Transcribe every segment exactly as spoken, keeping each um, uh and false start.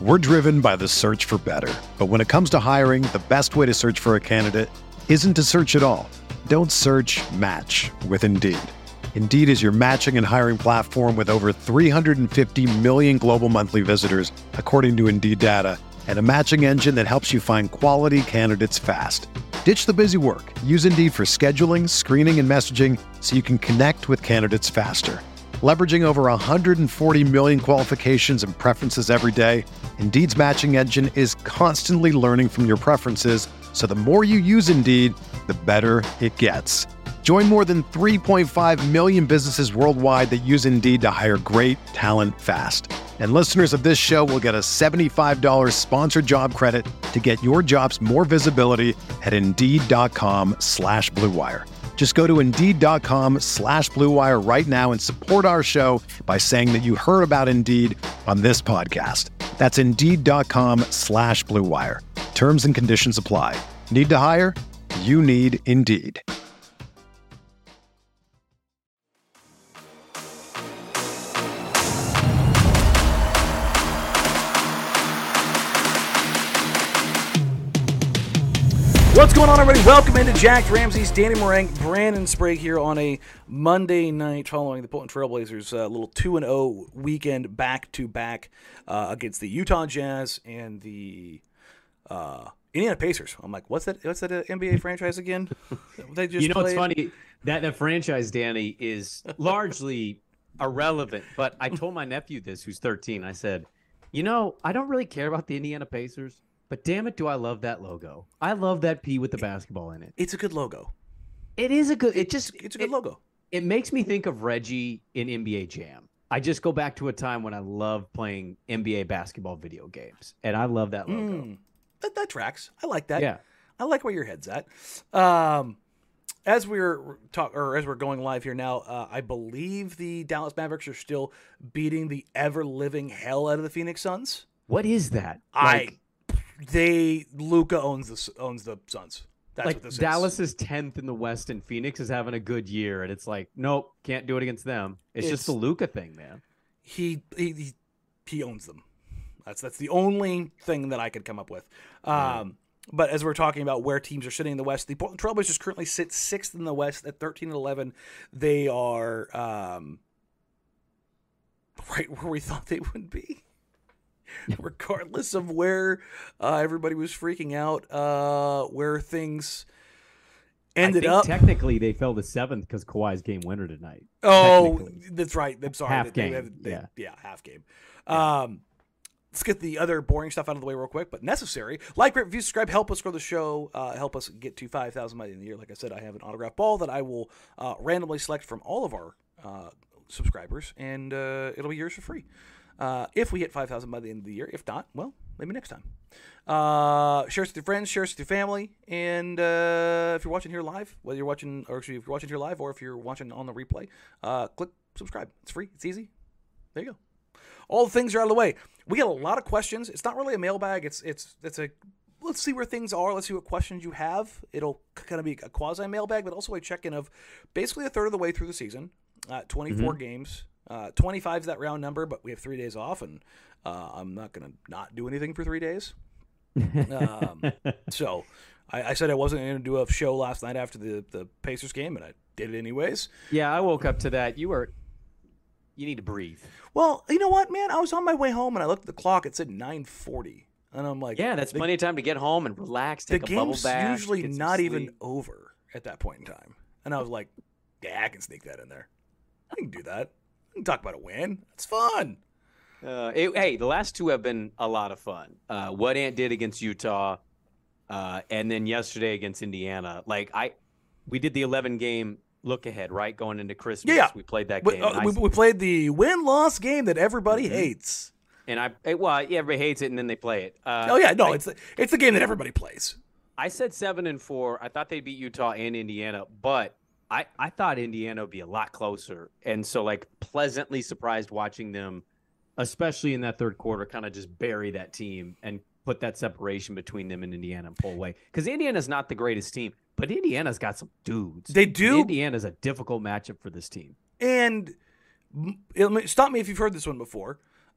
We're driven by the search for better. But when it comes to hiring, the best way to search for a candidate isn't to search at all. Don't search, match with Indeed. Indeed is your matching and hiring platform with over three hundred fifty million global monthly visitors, according to Indeed data, and a matching engine that helps you find quality candidates fast. Ditch the busy work. Use Indeed for scheduling, screening, and messaging so you can connect with candidates faster. Leveraging over one hundred forty million qualifications and preferences every day, Indeed's matching engine is constantly learning from your preferences, so the more you use Indeed, the better it gets. Join more than three point five million businesses worldwide that use Indeed to hire great talent fast. And listeners of this show will get a seventy-five dollars sponsored job credit to get your jobs more visibility at Indeed.com slash Blue Wire. Just go to Indeed.com slash Blue Wire right now and support our show by saying that you heard about Indeed on this podcast. That's Indeed.com slash Blue Wire. Terms and conditions apply. Need to hire? You need Indeed. What's going on, everybody? Welcome into Jack Ramsey's, Danny Morank, Brandon Sprague here on a Monday night following the Portland Trailblazers' uh, little two and oh weekend back-to-back uh, against the Utah Jazz and the uh, Indiana Pacers. I'm like, what's that What's that uh, N B A franchise again? They just you know, played? It's funny, that, that franchise, Danny, is largely irrelevant, but I told my nephew this, who's thirteen. I said, you know, I don't really care about the Indiana Pacers. But damn it, do I love that logo. I love that P with the basketball in it. It's a good logo. It is a good, it just, it's a good it, logo. It makes me think of Reggie in N B A Jam. I just go back to a time when I loved playing N B A basketball video games. And I love that logo. Mm, that, that tracks. I like that. Yeah. I like where your head's at. Um, as we're talk, or as we're going live here now, uh, I believe the Dallas Mavericks are still beating the ever-living hell out of the Phoenix Suns. What is that? Like, I... They Luka owns the owns the Suns. That's like what this Dallas is. is tenth in the West, and Phoenix is having a good year, and it's like, nope, can't do it against them. It's, it's just the Luka thing, man. He, he he he owns them. That's that's the only thing that I could come up with. Um, yeah. But as we're talking about where teams are sitting in the West, the Portland Trailblazers currently sit sixth in the West at thirteen and eleven. They are um, right where we thought they would be. Regardless of where uh, everybody was freaking out, uh, where things ended I think up. Technically, they fell to seventh because Kawhi's game winner tonight. Oh, that's right. I'm sorry. Half they, game. They, they, yeah. yeah, half game. Yeah. Um, let's get the other boring stuff out of the way real quick, but necessary. Like, rate, review, subscribe, help us grow the show, uh, help us get to five thousand by the end of the year. Like I said, I have an autograph ball that I will uh, randomly select from all of our uh, subscribers, and uh, it'll be yours for free. Uh, if we hit five thousand by the end of the year. If not, well, maybe next time. Uh, share us with your friends, share us with your family, and uh, if you're watching here live, whether you're watching, or actually if you're watching here live, or if you're watching on the replay, uh, click subscribe. It's free. It's easy. There you go. All the things are out of the way. We got a lot of questions. It's not really a mailbag. It's it's it's a let's see where things are. Let's see what questions you have. It'll kind of be a quasi mailbag, but also a check-in of basically a third of the way through the season. Uh, twenty-four mm-hmm. games. Uh, twenty-five is that round number, but we have three days off, and uh, I'm not going to not do anything for three days. um, so I, I said I wasn't going to do a show last night after the, the Pacers game, and I did it anyways. Yeah, I woke up to that. You were you need to breathe. Well, you know what, man? I was on my way home, and I looked at the clock. It said nine forty, and I'm like, yeah, that's the, plenty of time to get home and relax, take a bubble bath. The game's usually not even over at that point in time, and I was like, yeah, I can sneak that in there. I can do that. We can talk about a win. It's fun. Uh, it, hey, the last two have been a lot of fun. Uh, what Ant did against Utah, uh, and then yesterday against Indiana. Like I, we did the eleven game look ahead, right, going into Christmas. Yeah, we played that we, game. uh, we, we played the win loss game that everybody mm-hmm. hates. And I, it, well, yeah, everybody hates it, and then they play it. Uh, oh yeah, no, I, it's the, it's the game that everybody plays. I said seven and four. I thought they'd beat Utah and Indiana, but I, I thought Indiana would be a lot closer. And so, like, pleasantly surprised watching them, especially in that third quarter, kind of just bury that team and put that separation between them and Indiana and pull away. Because Indiana's not the greatest team, but Indiana's got some dudes. They do. And Indiana's a difficult matchup for this team. And stop me if you've heard this one before.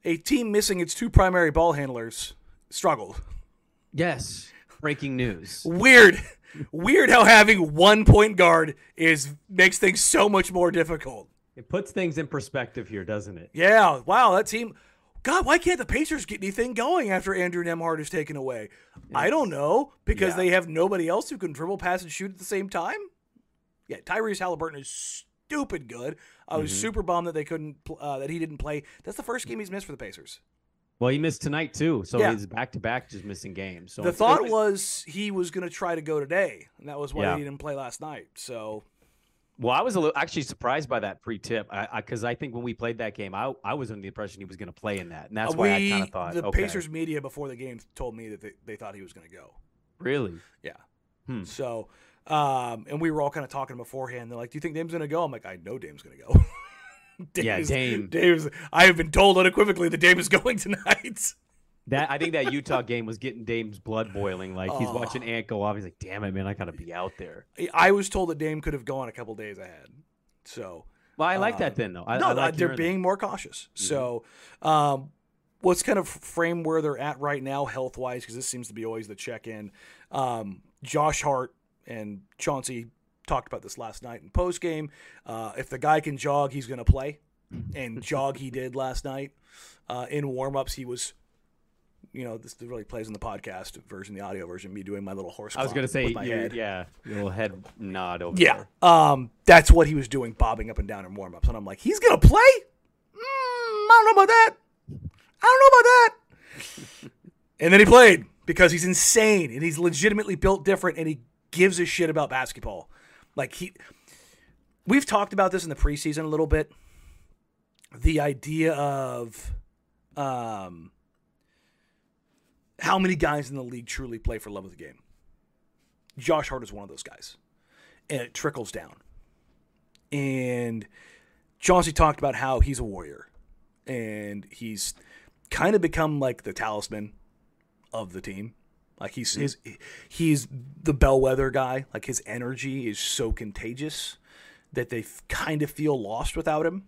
a team missing its two primary ball handlers struggled. Yes. Breaking news. Weird. Weird how having one point guard is makes things so much more difficult. It puts things in perspective here, doesn't it? Yeah. Wow, that team. God, why can't the Pacers get anything going after Andrew Nembhard is taken away? It's, I don't know. Because yeah. they have nobody else who can dribble, pass, and shoot at the same time? Yeah, Tyrese Halliburton is stupid good. I was mm-hmm. super bummed that they couldn't, uh, that he didn't play. That's the first game he's missed for the Pacers. Well, he missed tonight too, so yeah. he's back to back, just missing games. So the thought was, was he was going to try to go today, and that was why yeah. he didn't play last night. So, well, I was a little actually surprised by that pre-tip, because I, I, I think when we played that game, I I was under the impression he was going to play in that, and that's why we, I kind of thought the okay. Pacers media before the game told me that they, they thought he was going to go. Really? Yeah. Hmm. So, um, and we were all kind of talking beforehand. They're like, "Do you think Dame's going to go?" I'm like, "I know Dame's going to go." Dame yeah, is, Dame. Dame's. I have been told unequivocally that Dame is going tonight. That I think that Utah game was getting Dame's blood boiling. Like he's oh. watching Ant go off. He's like, "Damn it, man, I gotta be out there." I was told that Dame could have gone a couple days ahead. So, well, I like uh, that then, though. I, no, I like they're being that. more cautious. Mm-hmm. So, um, let's kind of frame where they're at right now, health wise, because this seems to be always the check in. Um, Josh Hart and Chauncey talked about this last night in post game. Uh, if the guy can jog, he's going to play, and jog he did last night. Uh, in warm ups, he was. You know, this really plays in the podcast version, the audio version, me doing my little horse. I was going to say, with my head. yeah, your little head nod over yeah, there. um, that's what he was doing, bobbing up and down in warm-ups. And I'm like, he's going to play? Mm, I don't know about that. I don't know about that. And then he played because he's insane and he's legitimately built different and he gives a shit about basketball. Like he, we've talked about this in the preseason a little bit. The idea of, um, how many guys in the league truly play for love of the game? Josh Hart is one of those guys. And it trickles down. And Chauncey talked about how he's a warrior. And he's kind of become like the talisman of the team. Like he's mm-hmm. his he's the bellwether guy. Like his energy is so contagious that they kind of feel lost without him.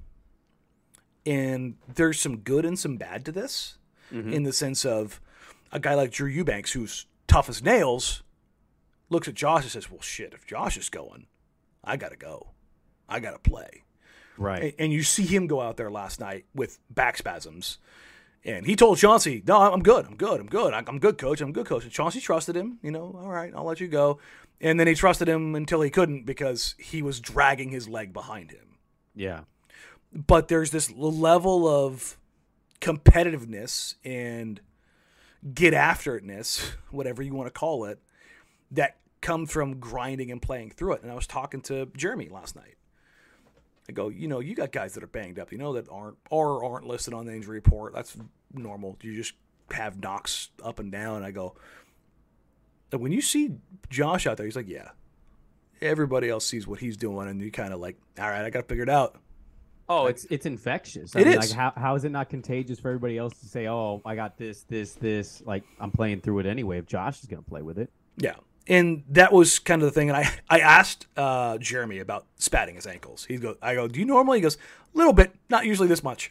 And there's some good and some bad to this. Mm-hmm. In the sense of a guy like Drew Eubanks, who's tough as nails, looks at Josh and says, well, shit, if Josh is going, I got to go. I got to play. Right. And, and you see him go out there last night with back spasms. And he told Chauncey, no, I'm good. I'm good. I'm good. I'm good, coach. I'm good, coach. And Chauncey trusted him. You know, all right, I'll let you go. And then he trusted him until he couldn't because he was dragging his leg behind him. Yeah. But there's this level of competitiveness and get after itness, whatever you want to call it, that come from grinding and playing through it. And I was talking to Jeremy last night. I go, you know, you got guys that are banged up, you know, that aren't or aren't listed on the injury report. That's normal. You just have knocks up and down. I go, and when you see Josh out there, he's like, yeah, everybody else sees what he's doing, and you kind of like, all right, I got to figure it out. Oh, like, it's it's infectious. I it mean, is. Like, how how is it not contagious for everybody else to say, oh, I got this, this, this? Like, I'm playing through it anyway. If Josh is going to play with it, yeah. And that was kind of the thing. And I, I asked uh, Jeremy about spatting his ankles. He go, I go, do you normally? He goes, a little bit, not usually this much.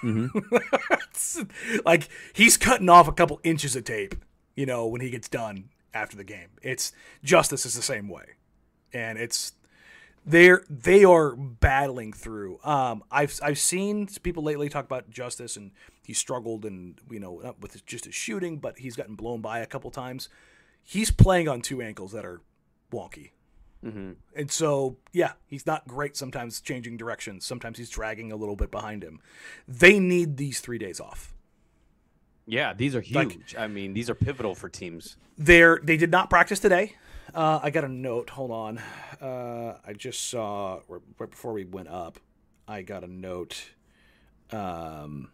Mm-hmm. Like he's cutting off a couple inches of tape, you know, when he gets done after the game. It's Justice is the same way, and it's they're they are battling through. Um, I've I've seen people lately talk about Justice, and he struggled, and you know, not with just his shooting, but he's gotten blown by a couple times. He's playing on two ankles that are wonky. Mm-hmm. And so, yeah, he's not great sometimes changing directions. Sometimes he's dragging a little bit behind him. They need these three days off. Yeah, these are huge. Like, I mean, these are pivotal for teams. They're, they did not practice today. Uh, I got a note. Hold on. Uh, I just saw, right before we went up, I got a note. Um,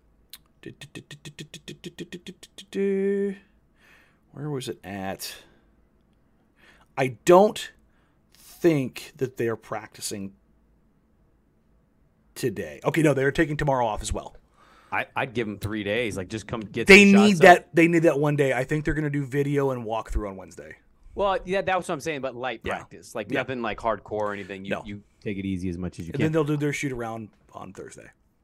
where was it at? I don't think that they're practicing today. Okay, no, they're taking tomorrow off as well. I, I'd give them three days. Like, just come get. They some need shots that. up. They need that one day. I think they're going to do video and walkthrough on Wednesday. Well, yeah, that's what I'm saying. But light Yeah. practice, like Yeah. nothing like hardcore or anything. You No. you take it easy as much as you And can. then they'll do their shoot around on Thursday.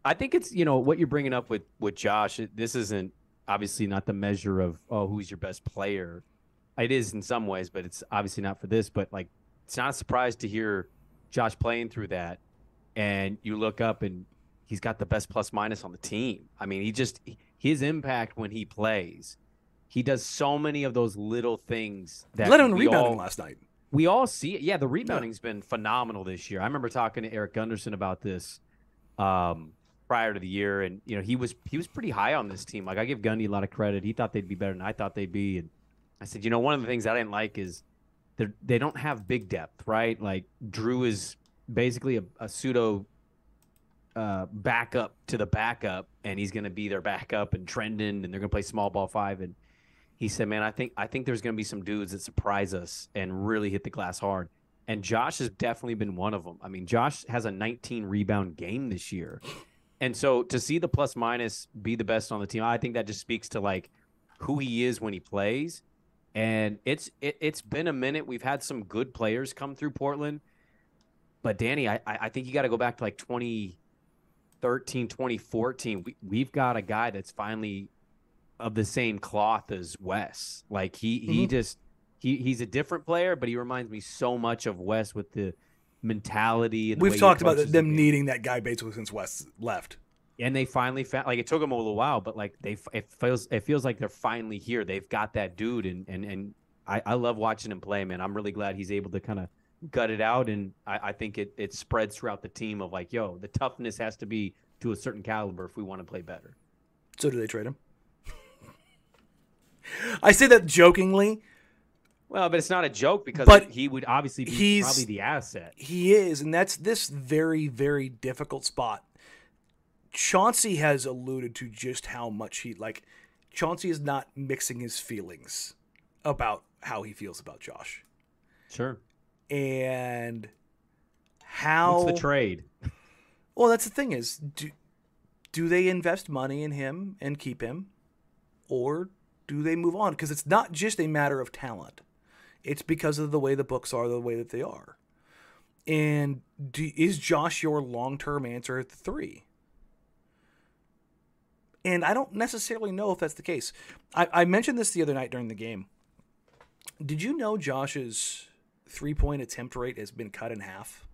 I think it's, you know, what you're bringing up with, with Josh. This isn't obviously not the measure of, oh, who's your best player. It is in some ways, but it's obviously not for this. But, like, it's not a surprise to hear Josh playing through that. And you look up and he's got the best plus minus on the team. I mean, he just – his impact when he plays, he does so many of those little things that let him we rebounding all, last night. We all see it. Yeah, the rebounding's yeah. been phenomenal this year. I remember talking to Eric Gunderson about this um, prior to the year, and you know he was he was pretty high on this team. Like, I give Gundy a lot of credit. He thought they'd be better than I thought they'd be, and I said, you know, one of the things I didn't like is they they don't have big depth, right? Like, Drew is basically a, a pseudo uh, backup to the backup, and he's going to be their backup, and Trendon, and they're going to play small ball five. And he said, man, I think I think there's going to be some dudes that surprise us and really hit the glass hard. And Josh has definitely been one of them. I mean, Josh has a nineteen rebound game this year. And so to see the plus minus be the best on the team, I think that just speaks to, like, who he is when he plays. And it's it, it's been a minute. We've had some good players come through Portland. But, Danny, I, I think you got to go back to, like, twenty thirteen, twenty fourteen. We, we've got a guy that's finally of the same cloth as Wes. Like, he, mm-hmm. he just he, – he's a different player, but he reminds me so much of Wes with the mentality. And the We've way talked about them the needing that guy basically since Wes left. And they finally found, like, it took them a little while, but, like, they it feels it feels like they're finally here. They've got that dude, and and and I, I love watching him play, man. I'm really glad he's able to kind of gut it out, and I, I think it it spreads throughout the team of, like, yo, the toughness has to be to a certain caliber if we want to play better. So do they trade him? I say that jokingly. Well, but it's not a joke because but he would obviously be he's, probably the asset. He is, and that's this very, very difficult spot. Chauncey has alluded to just how much he, like, Chauncey is not mixing his feelings about how he feels about Josh. Sure. And how... What's the trade? Well, that's the thing is, do, do they invest money in him and keep him? Or do they move on? Because it's not just a matter of talent. It's because of the way the books are, the way that they are. And do, is Josh your long-term answer at the three? And I don't necessarily know if that's the case. I, I mentioned this the other night during the game. Did you know Josh's three-point attempt rate has been cut in half?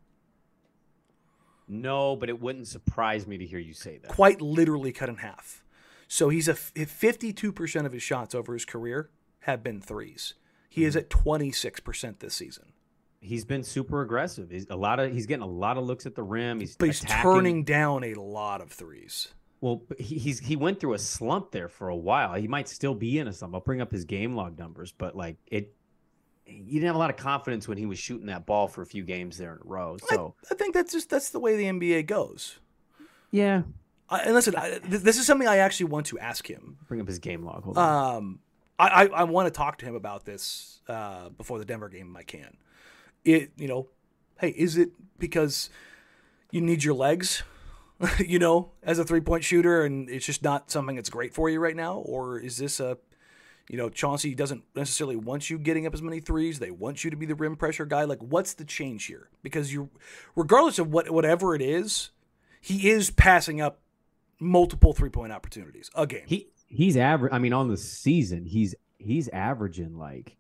No, but it wouldn't surprise me to hear you say that. Quite literally cut in half. So he's a fifty-two percent of his shots over his career have been threes. He mm-hmm. is at twenty-six percent this season. He's been super aggressive. He's a lot of he's getting a lot of looks at the rim. He's but he's attacking. turning down a lot of threes. Well, he, he's he went through a slump there for a while. He might still be in a slump. I'll bring up his game log numbers, but like it, you didn't have a lot of confidence when he was shooting that ball for a few games there in a row. So I, I think that's just that's the way the N B A goes. Yeah. I, and listen, I, this is something I actually want to ask him. Bring up his game log. Hold on. Um, I, I, I want to talk to him about this uh, before the Denver game if I can. It, you know, hey, is it because you need your legs, you know, as a three-point shooter, and it's just not something that's great for you right now? Or is this a, you know, Chauncey doesn't necessarily want you getting up as many threes. They want you to be the rim pressure guy. Like, what's the change here? Because you, regardless of what whatever it is, he is passing up multiple three-point opportunities a game. He he's average. I mean, on the season, he's he's averaging like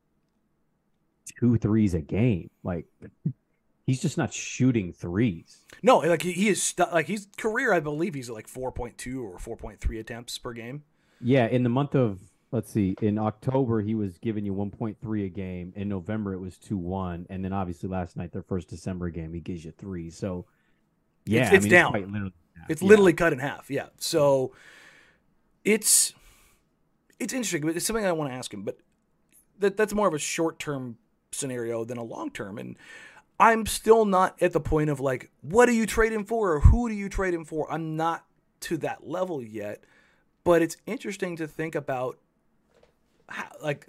two threes a game. Like, he's just not shooting threes. No, like he, he is stu- like he's career. I believe he's at like four point two or four point three attempts per game. Yeah, in the month of let's see, in October he was giving you one point three a game. In November it was two one, and then obviously last night, their first December game, he gives you three. So yeah, it's, it's I mean, down. It's, quite literally it's yeah. literally cut in half. Yeah, so it's it's interesting. But it's something I want to ask him. But that that's more of a short term scenario than a long term, and I'm still not at the point of like, what do you trade him for, or who do you trade him for? I'm not to that level yet, but it's interesting to think about how, like,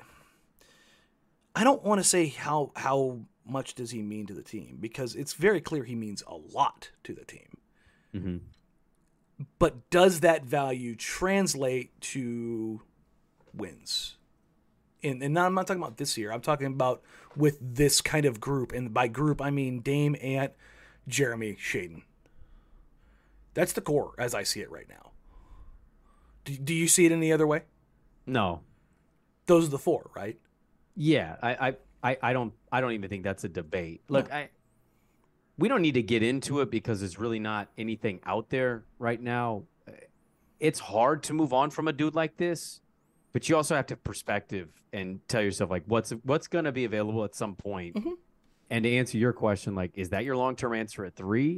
I don't want to say how how much does he mean to the team, because it's very clear he means a lot to the team. Mm-hmm. But does that value translate to wins? And, and now I'm not talking about this year. I'm talking about with this kind of group. And by group, I mean Dame, Ant, Jeremy, Shaden. That's the core as I see it right now. Do, do you see it any other way? No. Those are the four, right? Yeah, I, I, I don't, I don't even think that's a debate. Look, No. I, we don't need to get into it because there's really not anything out there right now. It's hard to move on from a dude like this, but you also have to have perspective and tell yourself like, what's, what's going to be available at some point. Mm-hmm. And to answer your question, like, is that your long-term answer at three?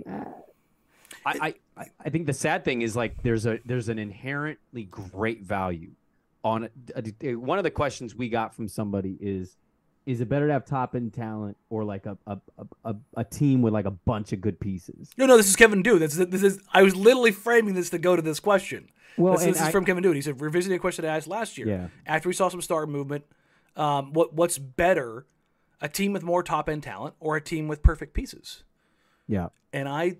I, I, I think the sad thing is like, there's a, there's an inherently great value on a, a, one of the questions we got from somebody is, is it better to have top end talent or like a a, a a team with like a bunch of good pieces? No, no, this is Kevin Dew. This is, this is I was literally framing this to go to this question. Well, this, this is I, from Kevin Dew. He said, revisiting a question I asked last year. Yeah. After we saw some star movement, um, what what's better, a team with more top end talent or a team with perfect pieces? Yeah. And I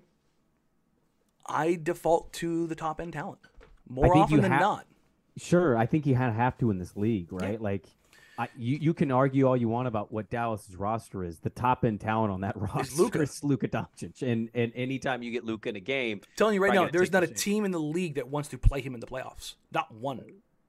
I default to the top end talent more think often you than ha- not. Sure, I think you had have to in this league, right? Yeah. Like, I, you you can argue all you want about what Dallas's roster is. The top end talent on that roster Luka. is Luka Doncic, and and anytime you get Luka in a game, I'm telling you right probably now, gonna there's take not the a chance. team in the league that wants to play him in the playoffs. Not one.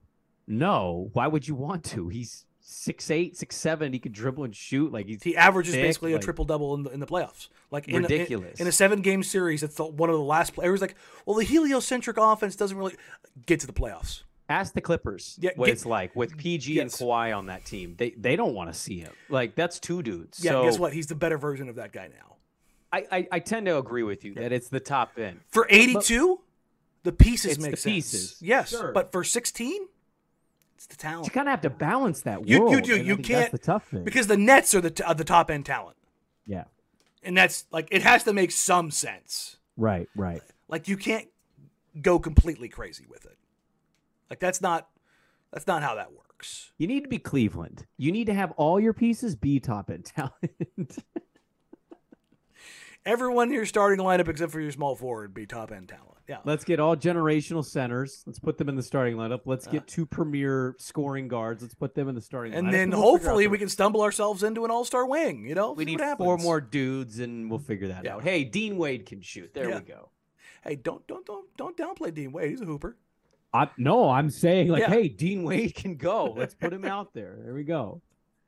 no, why would you want to? He's six eight, six seven. He can dribble and shoot. Like he's He averages thick, basically like- a triple double in the in the playoffs. Like in Ridiculous. A, in, in a seven game series, it's the, one of the last players. Like, well, the heliocentric offense doesn't really get to the playoffs. Ask the Clippers Yeah, what get- it's like with P G Yes. and Kawhi on that team. They they don't want to see him. Like that's two dudes. Yeah, so guess what? He's the better version of that guy now. I, I I tend to agree with you that it's the top end. For eighty-two, the pieces It's make the sense. pieces. Yes, Sure. but for sixteen, it's the You talent. kind of have to balance that You- you world. do. and I You think can't- That's the tough thing. Because the Nets are the t- are the top end talent, yeah. and that's like it has to make some sense. Right. Right. Like you can't go completely crazy with it. Like that's not that's not how that works. You need to be Cleveland. You need to have all your pieces be top end talent. Everyone in your starting lineup except for your small forward be top end talent. Yeah. Let's get all generational centers. Let's put them in the starting lineup. Let's get two premier scoring guards. Let's put them in the starting And lineup. then we'll figure out hopefully the we can stumble ourselves into an all-star wing, you know? We See need what four happens. more dudes, and we'll figure that Yeah. out. Hey, Dean Wade can shoot. There Yeah. we go. Hey, don't don't don't don't downplay Dean Wade. He's a hooper. I, no, I'm saying like, Yeah. hey, Dean Wade can go. Let's put him out there. There we go.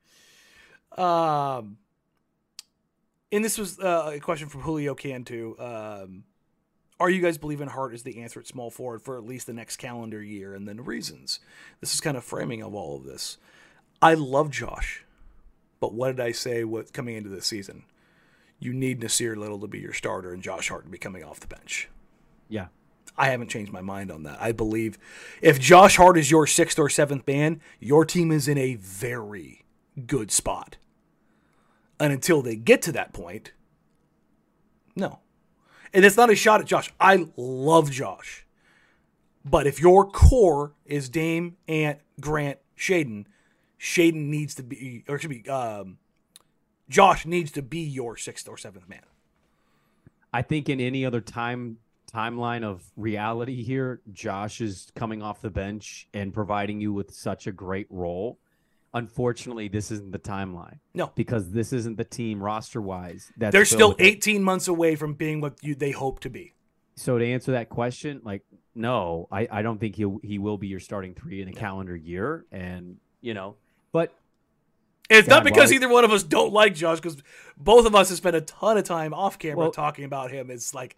Um, and this was uh, a question from Julio Cantu. Um, are you guys believing Hart is the answer at small forward for at least the next calendar year? And then the reasons. This is kind of framing of all of this. I love Josh, but what did I say with coming into this season? You need Nasir Little to be your starter and Josh Hart to be coming off the bench. Yeah. I haven't changed my mind on that. I believe if Josh Hart is your sixth or seventh man, your team is in a very good spot. And until they get to that point, no. And it's not a shot at Josh. I love Josh. But if your core is Dame, Ant, Grant, Shaden, Shaden needs to be, or excuse me, um, Josh needs to be your sixth or seventh man. I think in any other time timeline of reality here, Josh is coming off the bench and providing you with such a great role. Unfortunately, this isn't the timeline. No. Because this isn't the team roster-wise. That's They're filled still with it. eighteen months away from being what you they hope to be. So to answer that question, like, no, I, I don't think he he will be your starting three in a calendar year. And, you know, but And it's not God, because why- either one of us don't like Josh, because both of us have spent a ton of time off camera Well- talking about him. It's like,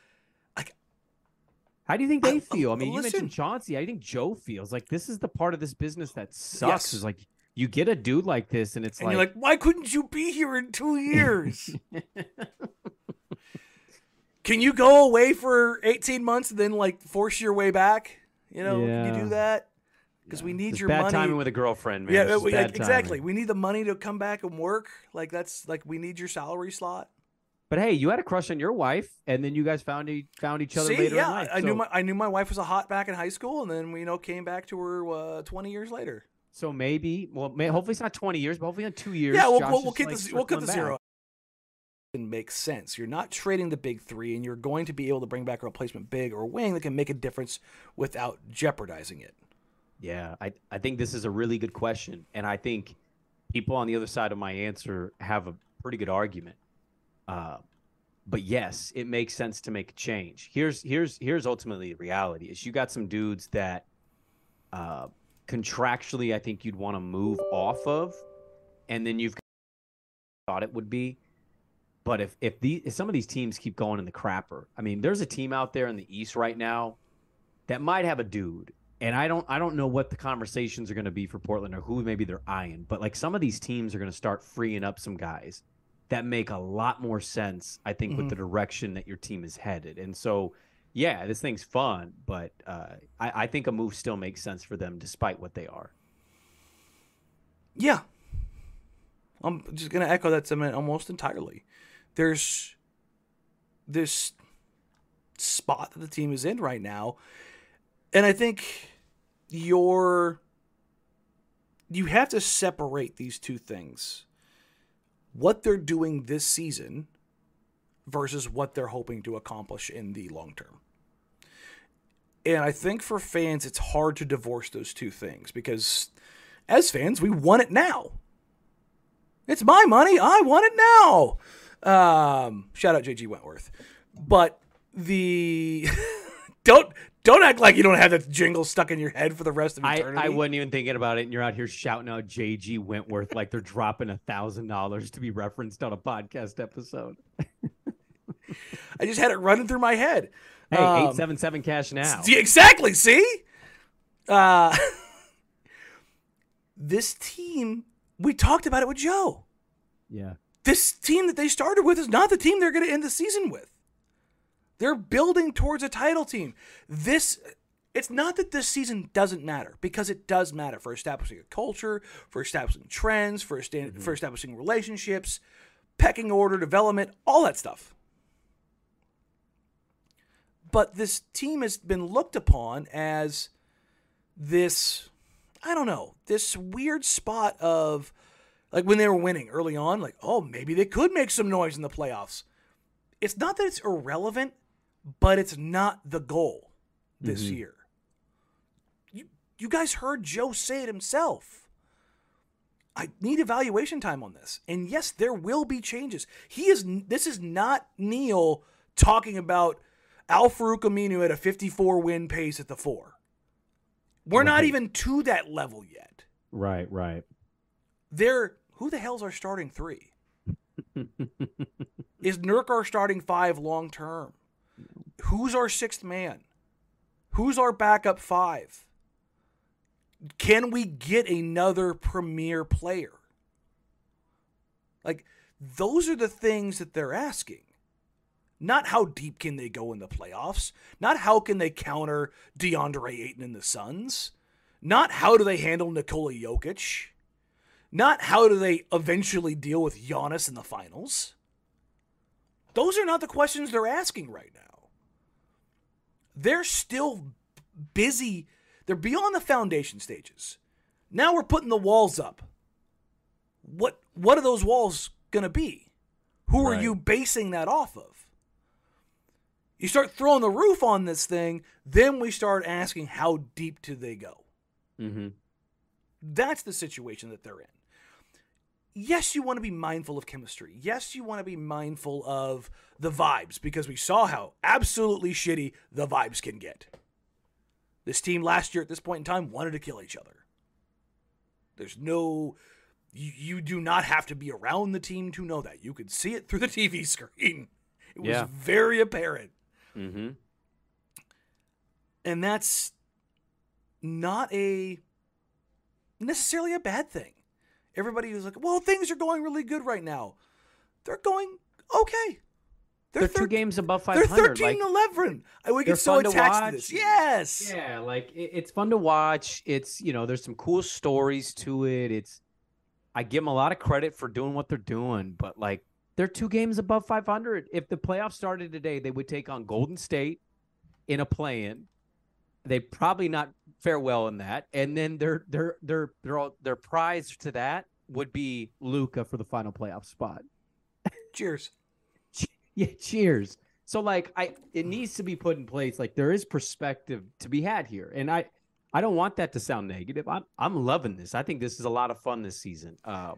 how do you think they I- feel? I mean, you listen. mentioned Chauncey. I think Joe feels like this is the part of this business that sucks. Yes. Is like you get a dude like this, and it's and like, you're like, why couldn't you be here in two years? Can you go away for eighteen months and then like force your way back? You know, can Yeah. you do that? Because we need it's your bad money. timing with a girlfriend, man. yeah, It's just we- bad exactly. timing. We need the money to come back and work. Like that's like we need your salary slot. But hey, you had a crush on your wife, and then you guys found e- found each other See, later yeah, in life. I knew So- my I knew my wife was a hot back in high school, and then we you know came back to her uh, twenty years later. So maybe, well, may, hopefully it's not twenty years, but hopefully in two years. Yeah, we'll Josh we'll, we'll is, keep like, the we'll keep the circling zero. back. It makes sense. You're not trading the big three, and you're going to be able to bring back a replacement big or wing that can make a difference without jeopardizing it. Yeah, I I think this is a really good question, and I think people on the other side of my answer have a pretty good argument. Uh, But yes, it makes sense to make a change. Here's here's here's ultimately the reality is you got some dudes that uh, contractually I think you'd want to move off of, and then you've thought it would be. But if if the if some of these teams keep going in the crapper, I mean, there's a team out there in the East right now that might have a dude, and I don't I don't know what the conversations are going to be for Portland or who maybe they're eyeing, but like some of these teams are going to start freeing up some guys that make a lot more sense, I think, mm-hmm. with the direction that your team is headed. And so, yeah, this thing's fun, but uh, I, I think a move still makes sense for them despite what they are. Yeah. I'm just going to echo that sentiment almost entirely. There's this spot that the team is in right now, and I think you're, you have to separate these two things. What they're doing this season versus what they're hoping to accomplish in the long term. And I think for fans, it's hard to divorce those two things because as fans, we want it now. It's my money. I want it now. Um, shout out J G Wentworth. But the don't don't act like you don't have that jingle stuck in your head for the rest of eternity. I, I wasn't even thinking about it, and you're out here shouting out J G Wentworth like they're dropping a thousand dollars to be referenced on a podcast episode. I just had it running through my head. Hey, um, eight seven seven cash now. Exactly. See, uh, this team. We talked about it with Joe. Yeah. This team that they started with is not the team they're going to end the season with. They're building towards a title team. This, it's not that this season doesn't matter, because it does matter for establishing a culture, for establishing trends, for, esta- mm-hmm. for establishing relationships, pecking order, development, all that stuff. But this team has been looked upon as this, I don't know, this weird spot of, like when they were winning early on, like, oh, maybe they could make some noise in the playoffs. It's not that it's irrelevant, but it's not the goal this mm-hmm. year. You you guys heard Joe say it himself. I need evaluation time on this. And yes, there will be changes. He is. This is not Neil talking about Al-Farouq Aminu at a fifty-four win pace at the four. We're right. not even to that level yet. Right, right. They're, who the hell's our starting three? Is Nurk our starting five long term? Who's our sixth man? Who's our backup five? Can we get another premier player? Like, those are the things that they're asking. Not how deep can they go in the playoffs. Not how can they counter DeAndre Ayton and the Suns. Not how do they handle Nikola Jokic. Not how do they eventually deal with Giannis in the finals. Those are not the questions they're asking right now. They're still busy. They're beyond the foundation stages. Now we're putting the walls up. What, what are those walls going to be? Who are right. you basing that off of? You start throwing the roof on this thing, then we start asking how deep do they go? Mm-hmm. That's the situation that they're in. Yes, you want to be mindful of chemistry. Yes, you want to be mindful of the vibes, because we saw how absolutely shitty the vibes can get. This team last year at this point in time wanted to kill each other. There's no... You, you do not have to be around the team to know that. You could see it through the T V screen. It was yeah. very apparent. Mm-hmm. And that's not a necessarily a bad thing. Everybody was like, well, things are going really good right now. They're going okay. They're, they're thir- two games above five hundred. They're thirteen eleven. Like, we get so attached to, to this. Yes. Yeah, like, it, it's fun to watch. It's, you know, there's some cool stories to it. It's, I give them a lot of credit for doing what they're doing, but, like, they're two games above five hundred. If the playoffs started today, they would take on Golden State in a play-in. They'd probably not fare well in that. And then their their their their their prize to that would be Luka for the final playoff spot. Cheers. Yeah, cheers. So, like, I it needs to be put in place. Like, there is perspective to be had here. And I I don't want that to sound negative. I'm I'm loving this. I think this is a lot of fun this season. Um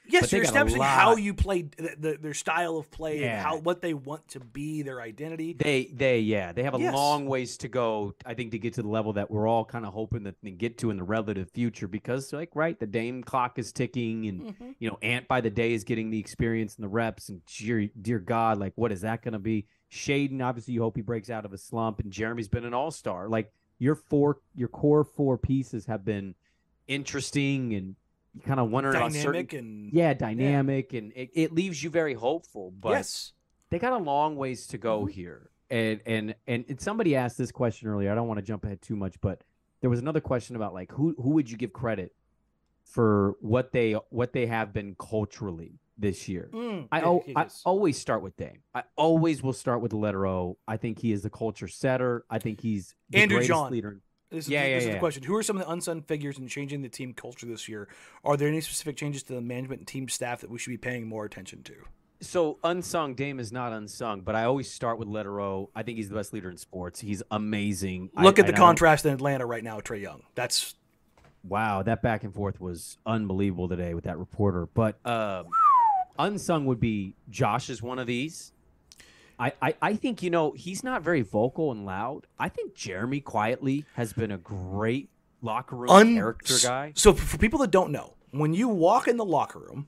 Yes, but they you're got a establishing lot- how you play, the, the, their style of play, Yeah. and how what they want to be, their identity. They, they, yeah, they have a Yes. long ways to go, I think, to get to the level that we're all kind of hoping that they get to in the relative future. Because, like, right, the Dame clock is ticking, and Mm-hmm. you know, Ant by the day is getting the experience and the reps. And dear, dear God, like, what is that going to be? Shaden, obviously, you hope he breaks out of a slump, and Jeremy's been an all star. Like, your four, your core four pieces have been interesting, and you kind of wondering about certain, Dynamic and yeah, dynamic, and it, it leaves you very hopeful. But yes, they got a long ways to go Mhm. here. And, and and and somebody asked this question earlier. I don't want to jump ahead too much, but there was another question about like who who would you give credit for what they what they have been culturally this year? Mm, I yeah, al- yeah, I yes. always start with Dame. I always will start with the letter O. I think he is the culture setter. I think he's the Andrew greatest John. leader. This is, Yeah, the, yeah, this is yeah. the question. Who are some of the unsung figures in changing the team culture this year? Are there any specific changes to the management and team staff that we should be paying more attention to? So unsung, Dame is not unsung, but I always start with letter O. I think he's the best leader in sports. He's amazing. Look I, at the and I don't- contrast in Atlanta right now, Trae Young. That's Wow, that back and forth was unbelievable today with that reporter. But um, unsung would be Josh is one of these. I, I, I think, you know, he's not very vocal and loud. I think Jeremy quietly has been a great locker room un- character guy. So for people that don't know, when you walk in the locker room,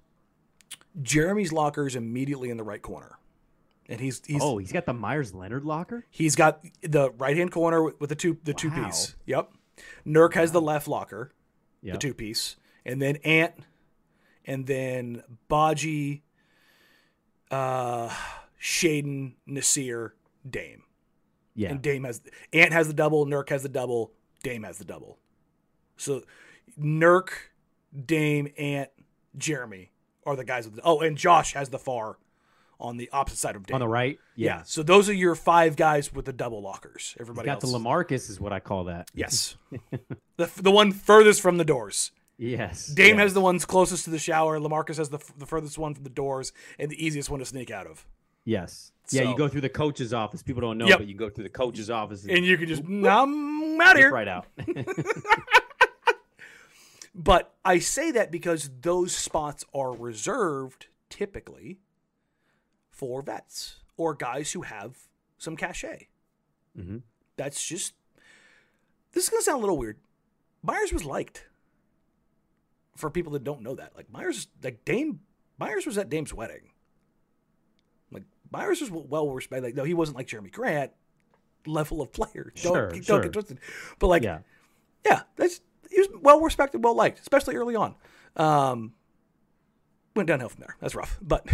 Jeremy's locker is immediately in the right corner. And he's he's Oh, he's got the Myers Leonard locker? he's got the right hand corner with, with the two the two Wow. piece. Yep. Nurk has the left locker. Yeah. The two piece, and then Ant, and then Baji, uh, Shaden, Nasir, Dame, Yeah. and Dame has Ant has the double, Nurk has the double, Dame has the double. So Nurk, Dame, Ant, Jeremy are the guys with the, oh, and Josh has the far on the opposite side of Dame. On the right? Yeah. Yeah. So those are your five guys with the double lockers. He's Everybody got else. the Lamarcus is what I call that. Yes. the the one furthest from the doors. Yes. Dame yes. has the ones closest to the shower. LaMarcus has the, the furthest one from the doors and the easiest one to sneak out of. Yes. Yeah, So- you go through the coach's office. People don't know, Yep. but you go through the coach's office And you can just, I'm out just here. right out. But I say that because those spots are reserved typically for vets or guys who have some cachet. mm-hmm. That's just, this is going to sound a little weird. Myers was liked. For people that don't know that, like Myers, like Dame, Myers was at Dame's wedding. Like Myers was well respected. Like, no, he wasn't like Jeremy Grant level of player. Don't, Sure, don't sure. get twisted. But like, Yeah. yeah, that's he was well respected, well liked, especially early on. Um, went downhill from there. That's rough, but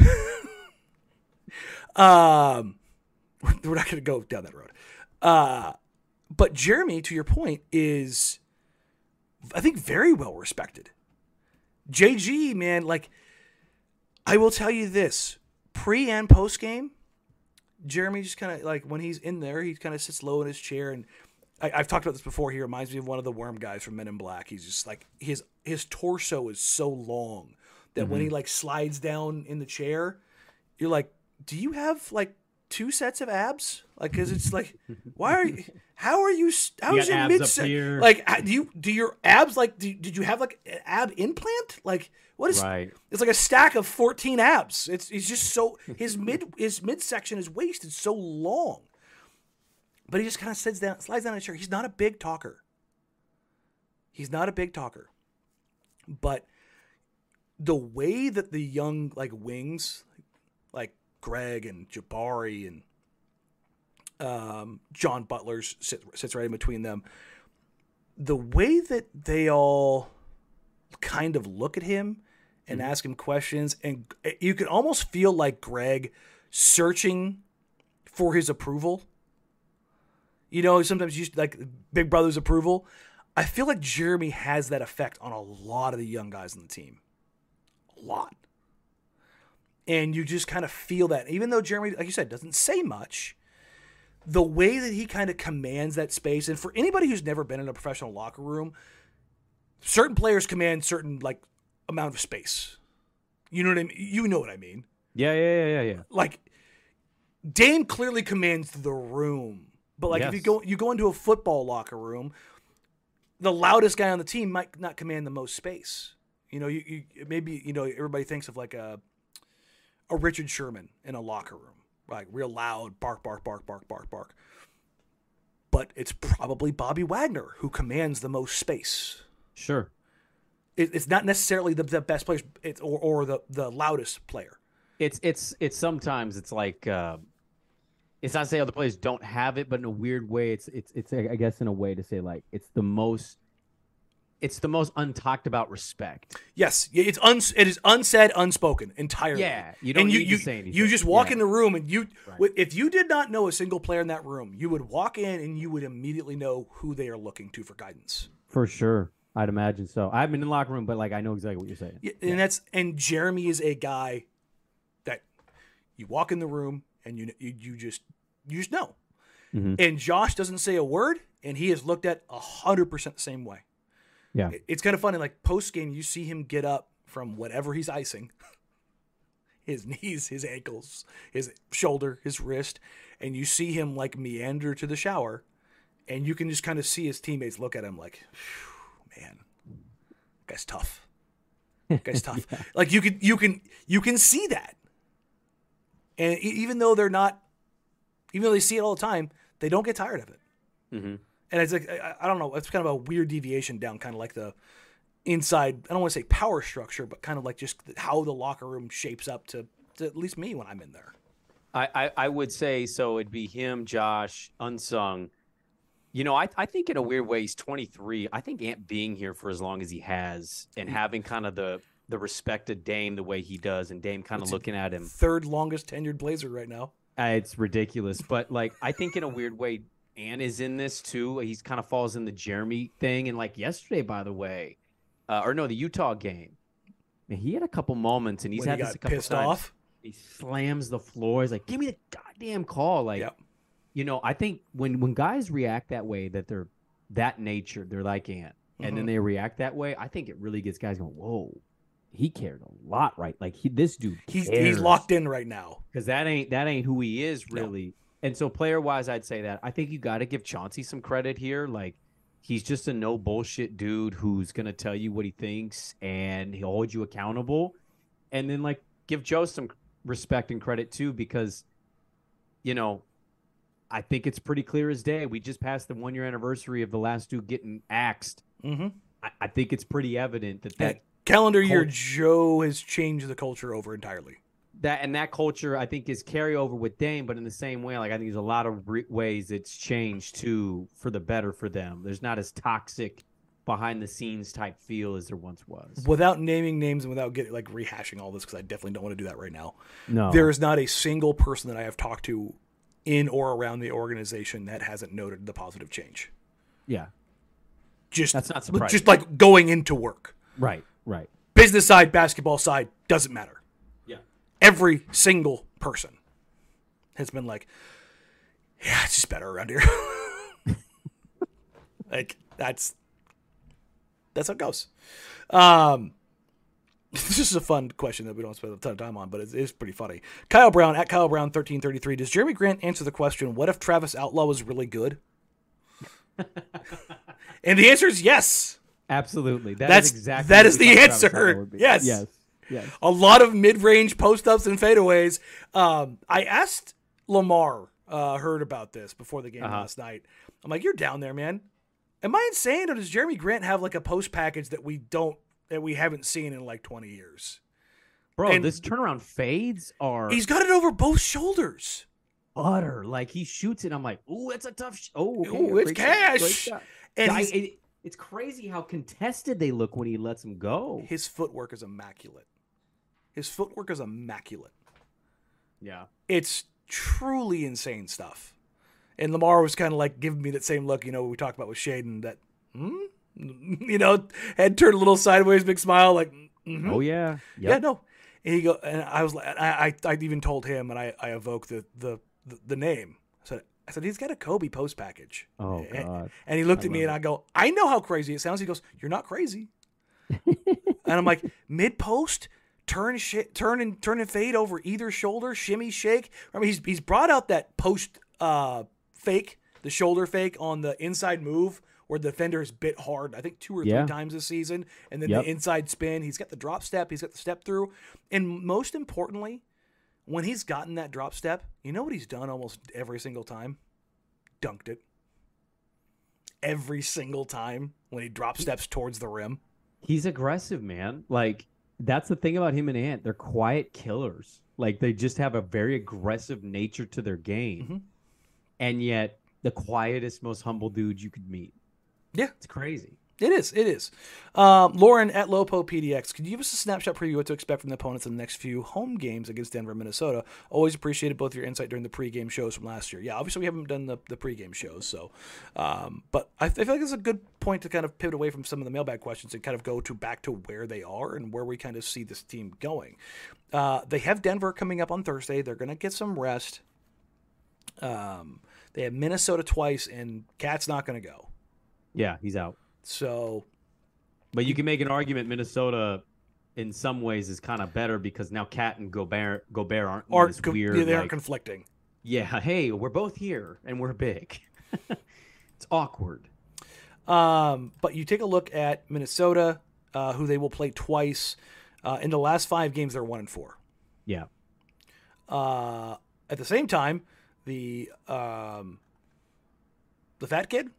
um, we're not going to go down that road. Uh, but Jeremy, to your point, is I think very well respected. J G, man, like I will tell you this: pre and post game, Jeremy just kind of like when he's in there, he kind of sits low in his chair, and I, I've talked about this before. He reminds me of one of the worm guys from Men in Black. He's just like his his torso is so long that Mm-hmm. when he like slides down in the chair, you're like, do you have like two sets of abs? Like, cause it's like, why are you? How are you? How You is got your abs up midset? here. Like, uh, do you do your abs like? Do, did you have like an ab implant? Like, what is? Right. It's like a stack of fourteen abs. It's he's just so his mid his midsection, his waist is so long. But he just kind of sits down, slides down in a chair. He's not a big talker. He's not a big talker. But the way that the young like wings, like Greg and Jabari and um, John Butler's sit, sits right in between them. The way that they all kind of look at him and ask him questions, and you can almost feel like Greg searching for his approval. You know, sometimes you like Big Brother's approval. I feel like Jeremy has that effect on a lot of the young guys on the team. A lot. And you just kind of feel that. Even though Jeremy, like you said, doesn't say much, the way that he kind of commands that space, and for anybody who's never been in a professional locker room, certain players command certain like amount of space. You know what I mean? You know what I mean. Yeah, yeah, yeah, yeah, yeah. Like Dame clearly commands the room, but like if you Yes. go you go into a football locker room, the loudest guy on the team might not command the most space. You know, you, you maybe you know everybody thinks of like a a Richard Sherman in a locker room, like real loud, bark, bark, bark, bark, bark, bark. But it's probably Bobby Wagner who commands the most space. Sure. It, it's not necessarily the, the best player, it's, or or the, the loudest player. It's it's it's sometimes it's like uh, it's not to say other players don't have it, but in a weird way, it's it's it's I guess in a way to say like it's the most it's the most untalked about respect. Yes, it's un, it is unsaid, unspoken entirely. Yeah, you don't and you, need you, to say anything. You just walk yeah. in the room and you, Right. if you did not know a single player in that room, you would walk in and you would immediately know who they are looking to for guidance. For sure. I'd imagine so. I haven't been in the locker room, but like I know exactly what you're saying. Yeah, and yeah. that's and Jeremy is a guy that you walk in the room and you you, you just you just know. Mm-hmm. And Josh doesn't say a word, and he is looked at a hundred percent the same way. Yeah, it, it's kind of funny. Like post game, you see him get up from whatever he's icing, his knees, his ankles, his shoulder, his wrist, and you see him like meander to the shower, and you can just kind of see his teammates look at him like, man, that guy's tough. That guy's tough. yeah. Like you can, you can, you can see that. And even though they're not, even though they see it all the time, they don't get tired of it. Mm-hmm. And it's like, I, I don't know, it's kind of a weird deviation down kind of like the inside, I don't want to say power structure, but kind of like just how the locker room shapes up to, to at least me when I'm in there. I, I, I would say, so it'd be him, Josh, Unsung. You know, I I think in a weird way, he's twenty-three. I think Ant being here for as long as he has and having kind of the the respect of Dame the way he does, and Dame kind of looking at him. Third longest tenured Blazer right now. Uh, it's ridiculous. But, like, I think in a weird way, Ant is in this, too. He's kind of falls in the Jeremy thing. And, like, yesterday, by the way, uh, or no, the Utah game, man, he had a couple moments, and he's when had he this a got couple pissed times. off. He slams the floor. He's like, give me the goddamn call. Like, yep. You know, I think when, when guys react that way, that they're that nature, they're like Ant, and mm-hmm. then they react that way, I think it really gets guys going, whoa, he cared a lot, right? Like, he, this dude he's cares. He's locked in right now. Because that ain't that ain't who he is, really. No. And so player-wise, I'd say that. I think you got to give Chauncey some credit here. Like, he's just a no-bullshit dude who's going to tell you what he thinks, and he'll hold you accountable. And then, like, give Joe some respect and credit, too, because, you know, I think it's pretty clear as day. We just passed the one-year anniversary of the last dude getting axed. Mm-hmm. I, I think it's pretty evident that that calendar year cult- Joe has changed the culture over entirely. That and that culture, I think, is carryover with Dame, but in the same way, like I think there's a lot of re- ways it's changed too for the better for them. There's not as toxic behind-the-scenes type feel as there once was. Without naming names and without getting like rehashing all this, because I definitely don't want to do that right now. No, there is not a single person that I have talked to in or around the organization that hasn't noted the positive change. Yeah. Just that's not surprising. Just like going into work. Right, right. Business side, basketball side, doesn't matter. Yeah. Every single person has been like, yeah, it's just better around here. Like that's that's how it goes. Um This is a fun question that we don't spend a ton of time on, but it is pretty funny. Kyle Brown, at Kyle Brown thirteen thirty-three. Does Jeremy Grant answer the question, what if Travis Outlaw was really good? And the answer is yes. Absolutely. That That's, is exactly that is the answer. Yes. Yes. Yes. A lot of mid-range post-ups and fadeaways. Um, I asked Lamar, uh, heard about this before the game uh-huh. last night. I'm like, you're down there, man. Am I insane, or does Jeremy Grant have like a post package that we don't, that we haven't seen in like twenty years? Bro, and this turnaround fades are... He's got it over both shoulders. Butter. Like, he shoots it, I'm like, ooh, it's a tough... Sh- oh, okay, ooh, it's cash. And I, it, it's crazy how contested they look when he lets them go. His footwork is immaculate. His footwork is immaculate. Yeah. It's truly insane stuff. And Lamar was kind of like giving me that same look, you know, we talked about with Shaden, that, hmm? You know, head turned a little sideways, big smile, like, mm-hmm. Oh, yeah. Yep. Yeah, no. And he go, and I was like, I, I, I even told him, and I, I evoked the, the, the, the name. I said, I said, he's got a Kobe post package. Oh, and, God. And he looked I at me, it. and I go, I know how crazy it sounds. He goes, you're not crazy. And I'm like, mid post, turn, sh- turn and turn and fade over either shoulder, shimmy, shake. I mean, he's he's brought out that post uh, fake, the shoulder fake on the inside move, where the defender is bit hard, I think two or Yeah. three times this season. And then Yep. the inside spin. He's got the drop step. He's got the step through. And most importantly, when he's gotten that drop step, you know what he's done almost every single time? Dunked it. Every single time when he drop steps towards the rim. He's aggressive, man. Like, that's the thing about him and Ant. They're quiet killers. Like, they just have a very aggressive nature to their game. Mm-hmm. And yet, the quietest, most humble dude you could meet. Yeah. It's crazy. It is. It is. Um, Lauren at Lopo P D X, could you give us a snapshot preview of what to expect from the opponents in the next few home games against Denver and Minnesota? Always appreciated both your insight during the pregame shows from last year. Yeah, obviously we haven't done the, the pregame shows, so. Um, but I, I feel like it's a good point to kind of pivot away from some of the mailbag questions and kind of go to back to where they are and where we kind of see this team going. Uh, they have Denver coming up on Thursday. They're going to get some rest. Um, they have Minnesota twice, and Cat's not going to go. Yeah, he's out. So, but you can make an argument Minnesota, in some ways, is kind of better because now Cat and Gobert Gobert aren't in or this co- weird. yeah, they like, aren't conflicting. yeah, hey, we're both here and we're big. It's awkward. Um, but you take a look at Minnesota, uh, who they will play twice. Uh, in the last five games, they're one and four. Yeah. Uh, at the same time, the um, the fat kid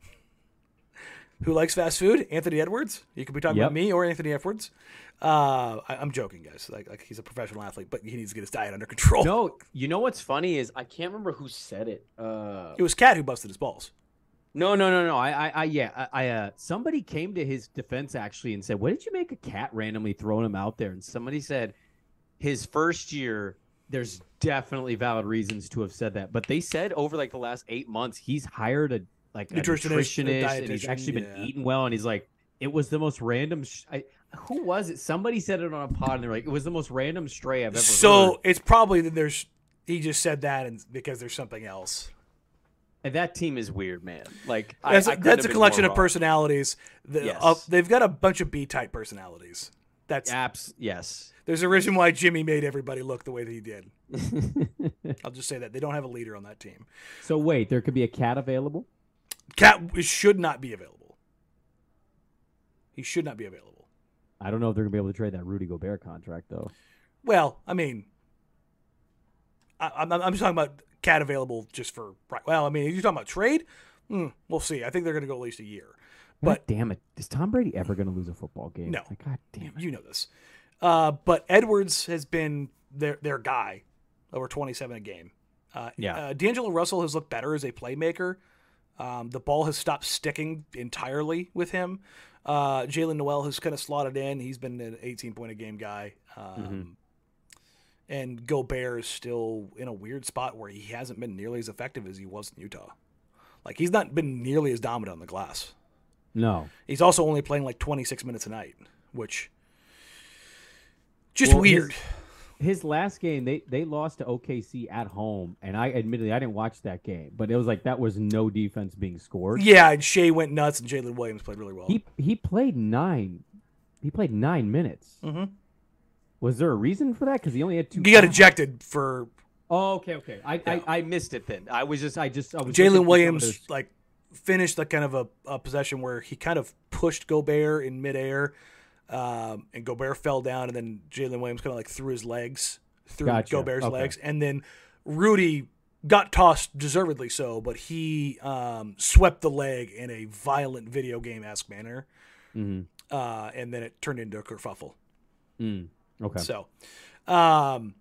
who likes fast food, Anthony Edwards. You could be talking Yep. about me or Anthony Edwards. Uh, I, I'm joking, guys. Like, like he's a professional athlete, but he needs to get his diet under control. No, you know what's funny is I can't remember who said it. Uh, It was Cat who busted his balls. no, no, no, no. I, I, I yeah, I, I uh, somebody came to his defense actually and said, "What did you make a Cat randomly throwing him out there?" And somebody said his first year. there's definitely valid reasons to have said that, but they said over like the last eight months, he's hired a like a Nutritionist, nutritionist, a and he's dietitian, actually been yeah. eating well. And he's like, it was the most random. Sh- I, who was it? Somebody said it on a pod, and they're like, it was the most random stray I've ever So heard. it's probably that there's he just said that and because there's something else. And that team is weird, man. Like That's, I, I couldn't that's have a been collection more of wrong. personalities. The, Yes. uh, they've got a bunch of B-type personalities. That's Abs, yes. There's a reason why Jimmy made everybody look the way that he did. I'll just say that they don't have a leader on that team. So wait, there could be a Cat available. Cat should not be available. He should not be available. I don't know if they're gonna be able to trade that Rudy Gobert contract though. Well, I mean, I, I'm, I'm just talking about Cat available just for. Well, I mean, if you're talking about trade, hmm, we'll see. I think they're going to go at least a year. But But damn it, is Tom Brady ever gonna lose a football game? No. Like, God damn it. you know this. Uh, but Edwards has been their their guy, over twenty-seven a game. Uh, Yeah. Uh, D'Angelo Russell has looked better as a playmaker. Um, the ball has stopped sticking entirely with him. Uh, Jalen Noel has kind of slotted in. He's been an eighteen point a game guy. Um, Mm-hmm. And Gobert is still in a weird spot where he hasn't been nearly as effective as he was in Utah. Like, he's not been nearly as dominant on the glass. No. He's also only playing like twenty-six minutes a night, which just Well, his- weird. His last game, they they lost to O K C at home, and I admittedly I didn't watch that game, but it was like that was no defense being scored. Yeah, and Shea went nuts, and Jalen Williams played really well. He he played nine, he played nine minutes. mm-hmm. Was there a reason for that? Because he only had two. He got fouls. ejected for Oh, okay, okay. I, Yeah. I I missed it then. I was just I just I was looking Jalen for some of Williams. those- Like finished like kind of a, a possession where he kind of pushed Gobert in midair, um, and Gobert fell down, and then Jalen Williams kind of like threw his legs through Gotcha. Gobert's Okay. legs, and then Rudy got tossed, deservedly so, but he um, swept the leg in a violent video game esque manner, Mhm. uh, and then it turned into a kerfuffle. Mm, okay. So, um,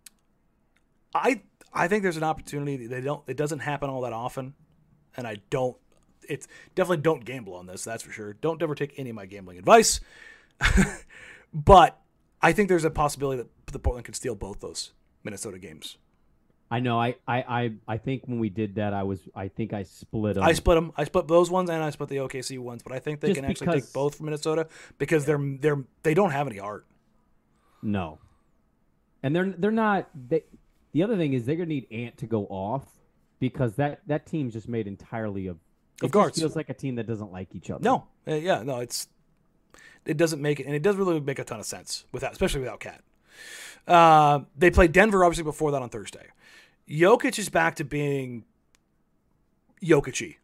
I I think there's an opportunity. They don't. It doesn't happen all that often, and I don't. It's definitely don't gamble on this. That's for sure. Don't ever take any of my gambling advice. But I think there's a possibility that the Portland could steal both those Minnesota games. I know. I, I, I, I think when we did that, I was. I think I split them. I split them. I split those ones and I split the O K C ones. But I think they Just can actually because- take both from Minnesota because they're they're they don't have any heart. No. And they're they're not. They, the other thing is they're gonna need Ant to go off because that that team's just made entirely of. It Of just guards. feels like a team that doesn't like each other. No, Uh, yeah, no, it's it doesn't make it, and it doesn't really make a ton of sense without, especially without Cat. Uh, they played Denver obviously before that on Thursday. Jokic is back to being Jokic-y.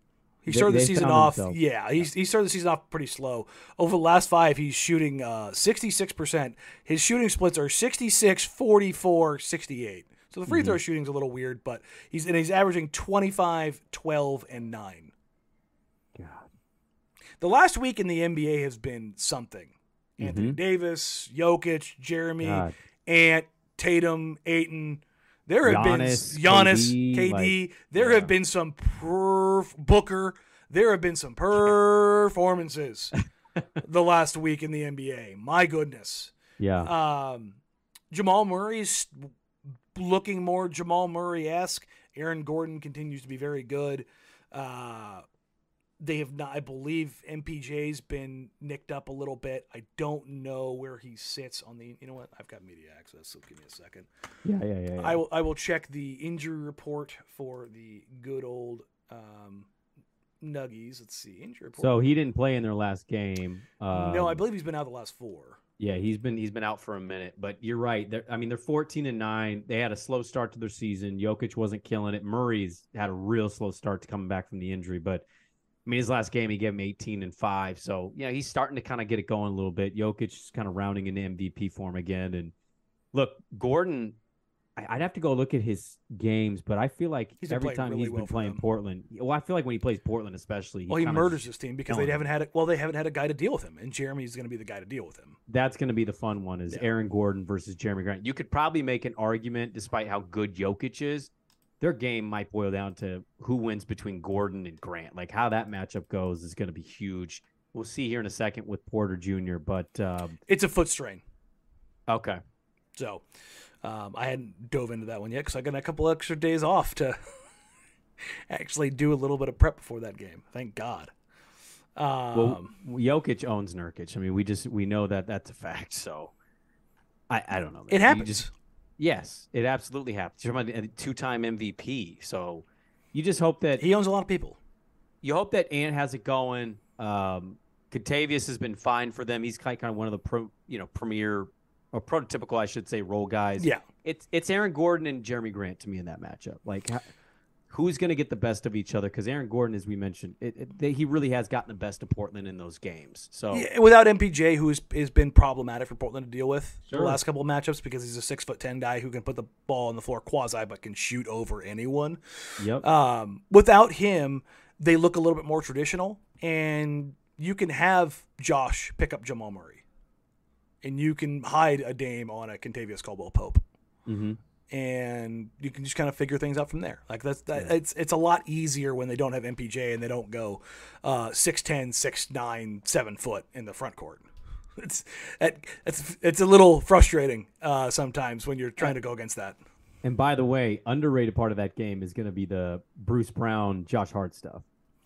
He They- started the they season found off. themselves. Yeah, he's, he started the season off pretty slow. Over the last five, he's shooting uh, sixty-six percent. His shooting splits are sixty-six, forty-four, sixty-eight. So the free Mm-hmm. throw shooting's a little weird, but he's and he's averaging twenty-five, twelve, and nine. God. The last week in the N B A has been something. Anthony Mhm. Davis, Jokic, Jeremy, God. Ant, Tatum, Ayton. There have Giannis, been Giannis, K D, K D. like, there yeah. have been some perf- Booker. There have been some performances the last week in the N B A. My goodness. Yeah. Um, Jamal Murray's looking more Jamal Murray-esque. Aaron Gordon continues to be very good. Uh, they have not, I believe M P J's been nicked up a little bit. I don't know where he sits on the, you know what? I've got media access, so give me a second. yeah, yeah, yeah. yeah. I will I will check the injury report for the good old um, Nuggies. Let's see, injury report. So he didn't play in their last game. no, I Um, believe he's been out the last four. Yeah, he's been he's been out for a minute, but you're right. They're, I mean, they're fourteen and nine. They had a slow start to their season. Jokic wasn't killing it. Murray's had a real slow start to coming back from the injury, but I mean, his last game he gave him eighteen and five. So yeah, he's starting to kind of get it going a little bit. Jokic is kind of rounding into M V P form again. And look, Gordon, I- I'd have to go look at his games, but I feel like He's been every playing time really he's well been for playing them. Portland, well, I feel like when he plays Portland, especially, Well, he kinda murders this team because they killing haven't had it. Well, they haven't had a guy to deal with him, and Jeremy's going to be the guy to deal with him. That's going to be the fun one is Yeah. Aaron Gordon versus Jeremy Grant. you could probably make an argument, despite how good Jokic is, their game might boil down to who wins between Gordon and Grant. Like how that matchup goes is going to be huge. We'll see here in a second with Porter Junior But um, It's a foot strain, okay, so um, I hadn't dove into that one yet because I got a couple extra days off to actually do a little bit of prep before that game. Thank God. Um, well, Jokic owns Nurkic. I mean, we just we know that that's a fact. So I I don't know. Man. it You happens. just- yes, it absolutely happens. You're talking about a two-time M V P. So you just hope that he owns a lot of people. you hope that Ant has it going. Um, Contavious has been fine for them. He's kind of one of the pro, you know, premier or prototypical, I should say, role guys. Yeah. It's it's Aaron Gordon and Jeremy Grant to me in that matchup. Like, how, who's going to get the best of each other? Because Aaron Gordon, as we mentioned, it, it, they, he really has gotten the best of Portland in those games. So Yeah, without M P J, who has, has been problematic for Portland to deal with Sure. the last couple of matchups because he's a six foot ten guy who can put the ball on the floor quasi but can shoot over anyone. Yep. Um, without him, they look a little bit more traditional, and you can have Josh pick up Jamal Murray, and you can hide a Dame on a Contavious Caldwell Pope, mm-hmm. and you can just kind of figure things out from there. Like that's that, it's it's a lot easier when they don't have M P J and they don't go uh, six ten, six nine, seven foot in the front court. It's it, it's it's a little frustrating uh, sometimes when you're trying to go against that. And by the way, underrated part of that game is going to be the Bruce Brown, Josh Hart stuff.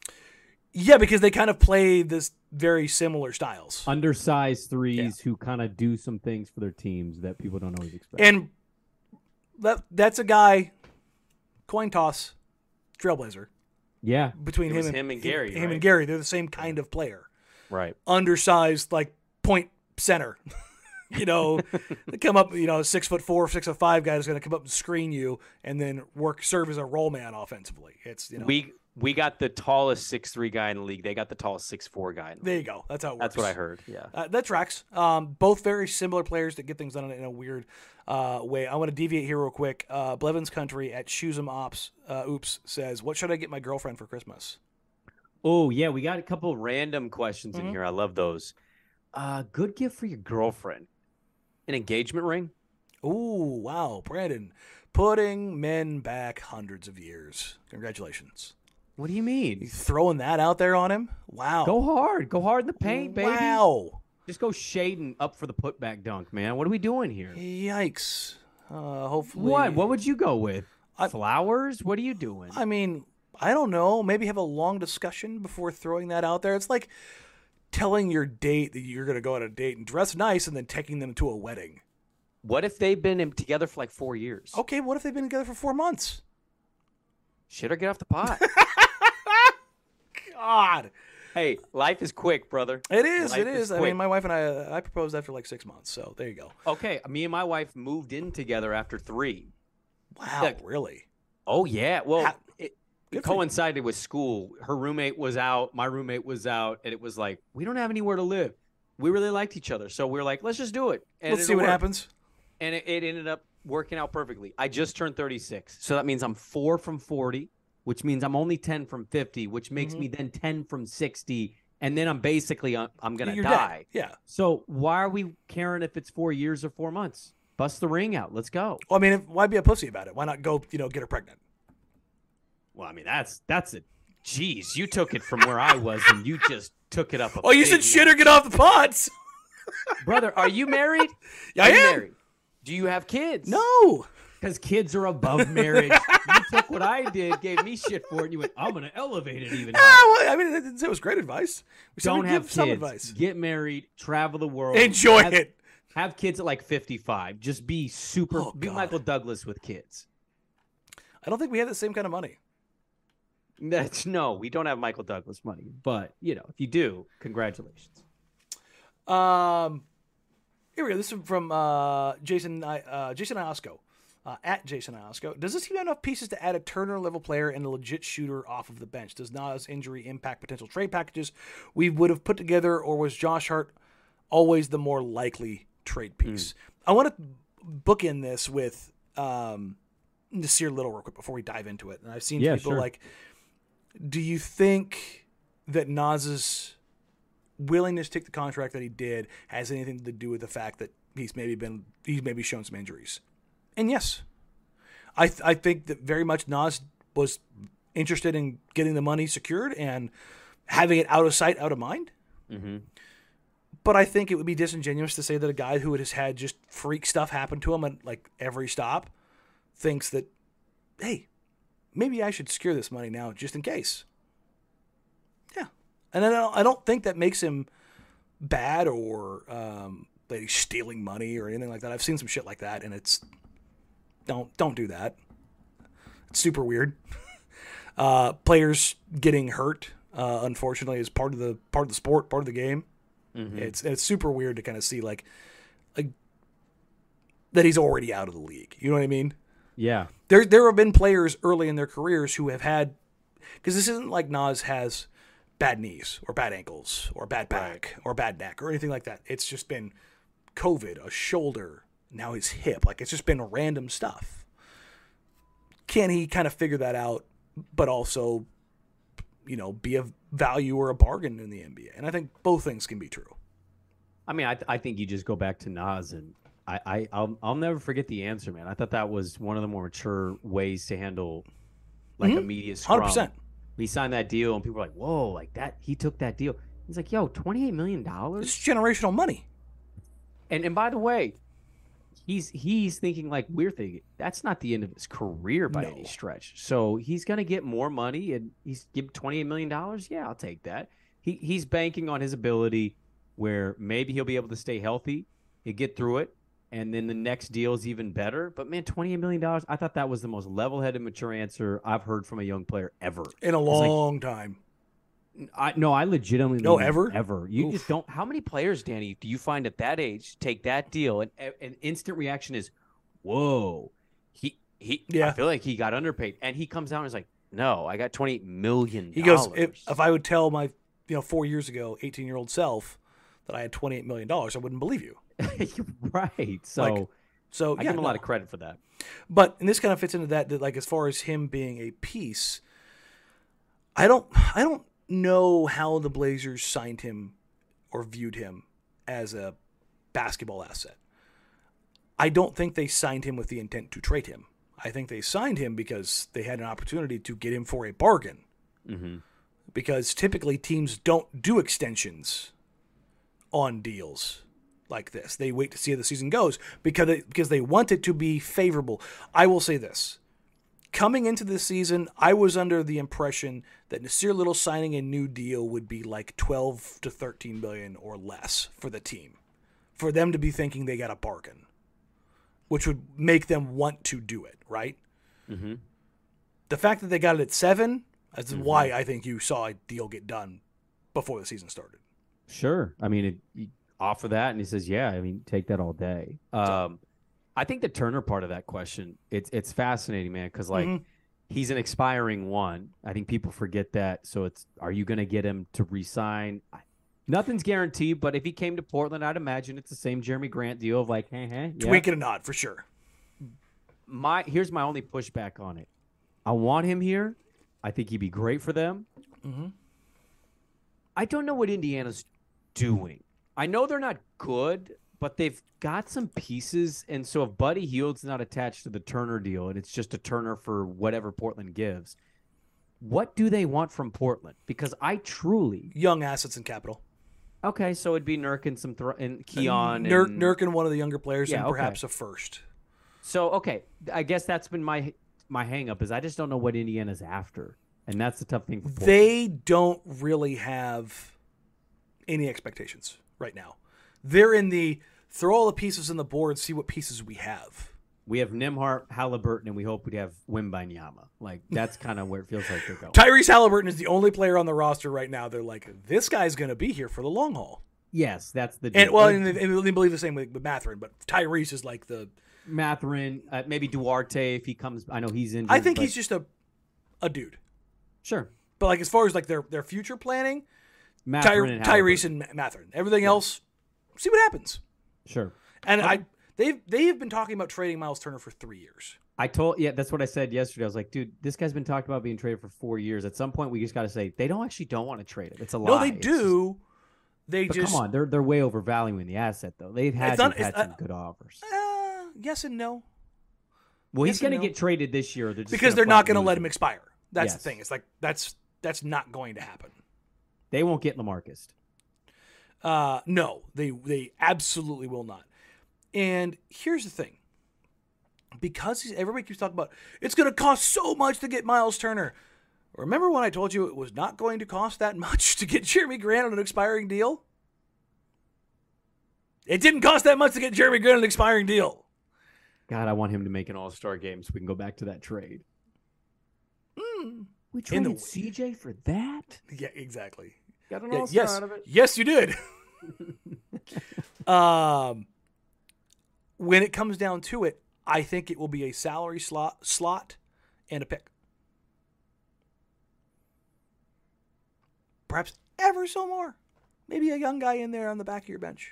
Yeah, because they kind of play this very similar styles. Undersized threes who kind of do some things for their teams that people don't always expect. And that that's a guy, coin toss, Trailblazer. yeah. Between It him was and him and Gary, him right? and Gary, they're the same kind of player. right. Undersized, like point center. you know, they come up. You know, six foot four, six foot five guy is going to come up and screen you, and then work serve as a roll man offensively. It's you know, We we got the tallest six three guy in the league. They got the tallest six four guy in the there you league. go. That's how it works. That's what I heard. Yeah. Uh, that tracks. Um, both very similar players that get things done in a weird uh, way. I want to deviate here real quick. Uh, Blevins Country at Shoes'em Ops, uh, oops, says, what should I get my girlfriend for Christmas? Oh, yeah, we got a couple random questions Mhm. in here. I love those. Uh, good gift for your girlfriend. An engagement ring? Ooh, wow. Brandon, putting men back hundreds of years. Congratulations. What do you mean? You throwing that out there on him? Wow. Go hard. Go hard in the paint, baby. Wow. Just go shading up for the putback dunk, man. What are we doing here? Yikes. Uh, hopefully. What? What would you go with? I- Flowers? What are you doing? I mean, I don't know. Maybe have a long discussion before throwing that out there. It's like telling your date that you're going to go on a date and dress nice and then taking them to a wedding. What if they've been in- together for like four years? Okay, what if they've been together for four months? Shit or get off the pot. God. Hey, life is quick, brother. It is. Life It is is. I quick. mean, my wife and I, I proposed after like six months. So there you go. Okay, me and my wife moved in together after three. Wow. Look, Really? Oh yeah. Well, How- it, it coincided with school. Her roommate was out, my roommate was out, and it was like, we don't have anywhere to live. We really liked each other, so we were like, let's just do it. And let's see what work. happens. And it, it ended up working out perfectly. I just turned thirty-six, so that means I'm four from forty, which means I'm only ten from fifty, which makes mm-hmm. me then ten from sixty, and then I'm basically I'm, I'm gonna You're die. Dead. Yeah. So why are we caring if it's four years or four months? Bust the ring out. Let's go. Well, I mean, why be a pussy about it? Why not go, you know, get her pregnant? Well, I mean, that's that's it. Jeez, you took it from where I was, and you just took it up. A oh, you said shit or get off the pots. Brother, are you married? Yeah, I am. am. Married? Do you have kids? No. Because kids are above marriage. You took what I did, gave me shit for it, and you went, I'm going to elevate it even higher. Ah, well, I mean, it, it was great advice. We Don't have give some kids. Advice. Get married. Travel the world. Enjoy have, it. Have kids at like fifty-five. Just be super. Oh, be God. Michael Douglas with kids. I don't think we have the same kind of money. That's no, we don't have Michael Douglas money. But, you know, if you do, congratulations. Um... Here we go. This is from uh, Jason uh, Jason Iosco, uh, at Jason Iosco. Does this team have enough pieces to add a Turner-level player and a legit shooter off of the bench? Does Nas' injury impact potential trade packages we would have put together, or was Josh Hart always the more likely trade piece? Mm. I want to bookend this with um, Nasir Little real quick before we dive into it. And I've seen yeah, people sure. like, do you think that Nas's willingness to take the contract that he did has anything to do with the fact that he's maybe been he's maybe shown some injuries? And yes, I th- I think that very much Nas was interested in getting the money secured and having it out of sight, out of mind. Mm-hmm. But I think it would be disingenuous to say that a guy who has had just freak stuff happen to him at like every stop thinks that, hey, maybe I should secure this money now just in case. And I don't, I don't think that makes him bad or um, that he's stealing money or anything like that. I've seen some shit like that, and it's don't don't do that. It's super weird. uh, players getting hurt, uh, unfortunately, is part of the part of the sport, part of the game. Mm-hmm. It's it's super weird to kind of see like like that he's already out of the league. You know what I mean? Yeah. There there have been players early in their careers who have had, because this isn't like Nas has bad knees or bad ankles or bad back or bad neck or anything like that. It's just been COVID, a shoulder, now his hip. Like, it's just been random stuff. Can he kind of figure that out, but also, you know, be a value or a bargain in the N B A? And I think both things can be true. I mean, I, th- I think you just go back to Nas, and I, I, I'll, I'll never forget the answer, man. I thought that was one of the more mature ways to handle, like, mm-hmm. a media scrum. one hundred percent. He signed that deal, and people were like, whoa, like that, he took that deal. He's like, yo, twenty-eight million dollars? It's generational money. And and by the way, he's he's thinking like we're thinking. That's not the end of his career by no. any stretch. So he's going to get more money, and he's give twenty-eight million dollars? Yeah, I'll take that. He He's banking on his ability where maybe he'll be able to stay healthy, he'll get through it, and then the next deal is even better. But, man, twenty-eight million dollars, I thought that was the most level-headed, mature answer I've heard from a young player ever. In a long like, time. I No, I legitimately No, ever? Ever. You Oof. just don't. How many players, Danny, do you find at that age take that deal, and an instant reaction is, whoa. He, he, yeah. I feel like he got underpaid. And he comes down and is like, no, I got twenty-eight million dollars. He goes, if, if I would tell my you know four years ago, eighteen-year-old self that I had twenty-eight million dollars, I woun't believe you. Right. So like, so I yeah, give him a no. lot of credit for that. But and this kind of fits into that, that like as far as him being a piece, I don't I don't know how the Blazers signed him or viewed him as a basketball asset. I don't think they signed him with the intent to trade him. I think they signed him because they had an opportunity to get him for a bargain. Mm-hmm. Because typically teams don't do extensions on deals like this. They wait to see how the season goes because they, because they want it to be favorable. I will say this. Coming into this season, I was under the impression that Nasir Little signing a new deal would be like twelve to thirteen million or less for the team. For them to be thinking they got a bargain, which would make them want to do it, right? Mm-hmm. The fact that they got it at seven, that's mm-hmm. why I think you saw a deal get done before the season started. Sure. I mean, it, you offer that, and he says, yeah, I mean, take that all day. Um, I think the Turner part of that question, it's it's fascinating, man, because, like, mm-hmm. he's an expiring one. I think people forget that. So it's, are you going to get him to re-sign? Nothing's guaranteed, but if he came to Portland, I'd imagine it's the same Jeremy Grant deal of like, hey, hey, yeah. Tweak it a nod for sure. My here's my only pushback on it. I want him here. I think he'd be great for them. Mm-hmm. I don't know what Indiana's doing. I know they're not good, but they've got some pieces. And so if Buddy Hield's not attached to the Turner deal and it's just a Turner for whatever Portland gives, what do they want from Portland? Because I truly young assets and capital. Okay, so it'd be Nurk and some th- and Keon Nurk, and Nurk and one of the younger players, Yeah, and okay. perhaps a first. So okay, I guess that's been my my hang up is I just don't know what Indiana's after. And that's the tough thing for Portland. They don't really have any expectations right now. They're in the throw all the pieces on the board, see what pieces we have. We have Nimhart, Halliburton, and we hope we have Wembanyama. Like, that's kind of where it feels like they're going. Tyrese Halliburton is the only player on the roster right now. They're like, this guy's going to be here for the long haul. Yes, that's the deal. And well, and they, and they believe the same with, with Mathurin, but Tyrese is like the Mathurin, uh, maybe Duarte if he comes. I know he's injured. I think but... he's just a a dude. Sure. But like as far as like their their future planning, Mathurin Ty, and Tyrese and Mathurin. Everything yeah. else, see what happens. Sure. And okay. I they've they've been talking about trading Miles Turner for three years. I told yeah, that's what I said yesterday. I was like, dude, this guy's been talking about being traded for four years. At some point, we just got to say they don't actually don't want to trade him. It's a lie. No, they it's do. Just... They but just come on, they're they're way overvaluing the asset though. They've had, not, had some uh, good offers. Uh, yes and no. Well, yes he's going to no. get traded this year. They're just because gonna they're not going to let him expire. That's yes. the thing. It's like that's that's not going to happen. They won't get LaMarcus. Uh, no, they they absolutely will not. And here's the thing. Because he's, everybody keeps talking about it's going to cost so much to get Miles Turner. Remember when I told you it was not going to cost that much to get Jeremy Grant on an expiring deal? It didn't cost that much to get Jeremy Grant on an expiring deal. God, I want him to make an all-star game so we can go back to that trade. Mm. We traded the, C J for that? Yeah, exactly. Got an yeah, all-star yes, out of it? Yes, you did. um, when it comes down to it, I think it will be a salary slot, slot and a pick. Perhaps ever so more. Maybe a young guy in there on the back of your bench.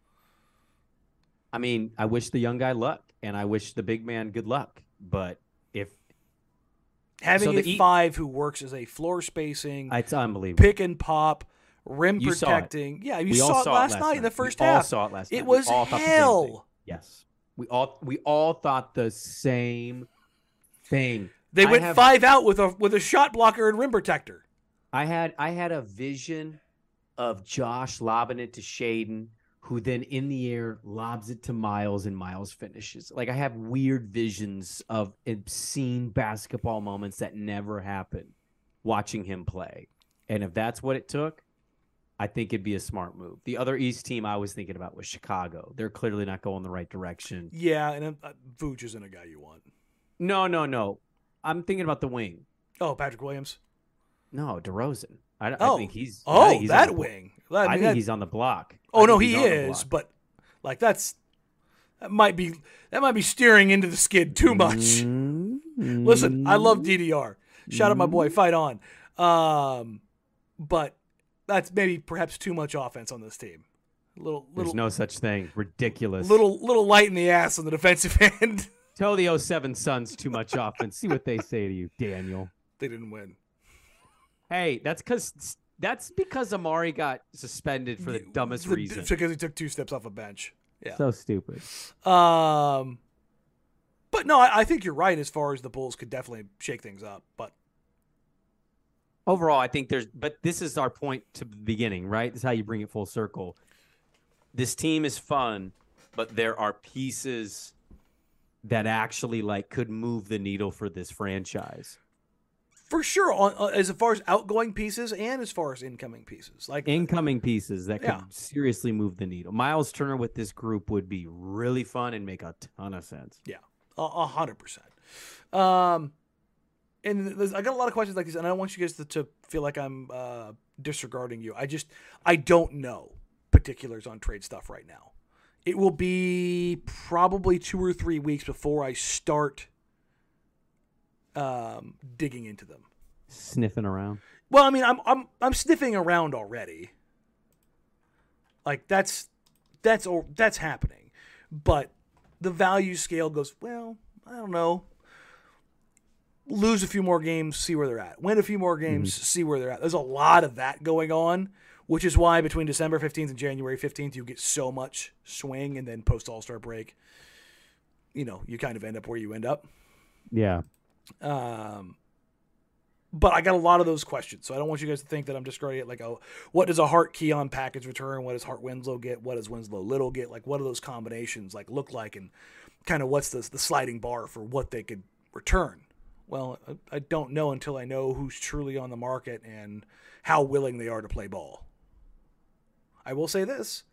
I mean, I wish the young guy luck, and I wish the big man good luck. But if having so a e- five who works as a floor spacing, it's unbelievable. Pick and pop, rim you protecting. Yeah, you we saw, all it saw last it last night, night in the first we half. all saw it last night. It was we all thought the same thing. hell. Yes, we all we all thought the same thing. They I went have, five out with a with a shot blocker and rim protector. I had I had a vision of Josh lobbing it to Shaden, who then in the air lobs it to Miles and Miles finishes. Like I have weird visions of obscene basketball moments that never happen watching him play. And if that's what it took, I think it'd be a smart move. The other East team I was thinking about was Chicago. They're clearly not going the right direction. Yeah, and uh, Vooch isn't a guy you want. No, no, no. I'm thinking about the wing. Oh, Patrick Williams? No, DeRozan. I, oh. I think he's. Oh, I think he's that on the, wing. I, mean, I think that, he's on the block. Oh I no, think he he's on the is. block. But like that's that might be that might be steering into the skid too much. Mm-hmm. Listen, I love D D R. Shout out my boy, fight on. Um, but that's maybe perhaps too much offense on this team. Little, little, There's no such thing. Ridiculous. Little, little light in the ass on the defensive end. Tell the oh seven Suns too much offense. See what they say to you, Daniel. They didn't win. Hey, that's because that's because Amari got suspended for the dumbest the, reason. Because he took two steps off a bench. Yeah. So stupid. Um, but no, I, I think you're right as far as the Bulls could definitely shake things up. But overall, I think there's. But this is our point to the beginning, right? This is how you bring it full circle. This team is fun, but there are pieces that actually like could move the needle for this franchise. For sure, on, uh, as far as outgoing pieces and as far as incoming pieces, like incoming pieces that could yeah. seriously move the needle. Miles Turner with this group would be really fun and make a ton of sense. Yeah, a hundred percent. Um, and I got a lot of questions like these, and I don't want you guys to, to feel like I'm uh, disregarding you. I just I don't know particulars on trade stuff right now. It will be probably two or three weeks before I start um, digging into them. Sniffing around. Well, I mean, I'm I'm I'm sniffing around already. Like that's that's that's happening, but the value scale goes, well, I don't know. Lose a few more games, see where they're at. Win a few more games, mm-hmm. see where they're at. There's a lot of that going on, which is why between December fifteenth and January fifteenth, you get so much swing, and then post All-Star break, you know, you kind of end up where you end up. Yeah. Um, but I got a lot of those questions, so I don't want you guys to think that I'm just going to get like, oh, what does a Hart Keon package return? What does Hart Winslow get? What does Winslow Little get? Like, what do those combinations like look like, and kind of what's the the sliding bar for what they could return? Well, I don't know until I know who's truly on the market and how willing they are to play ball. I will say this.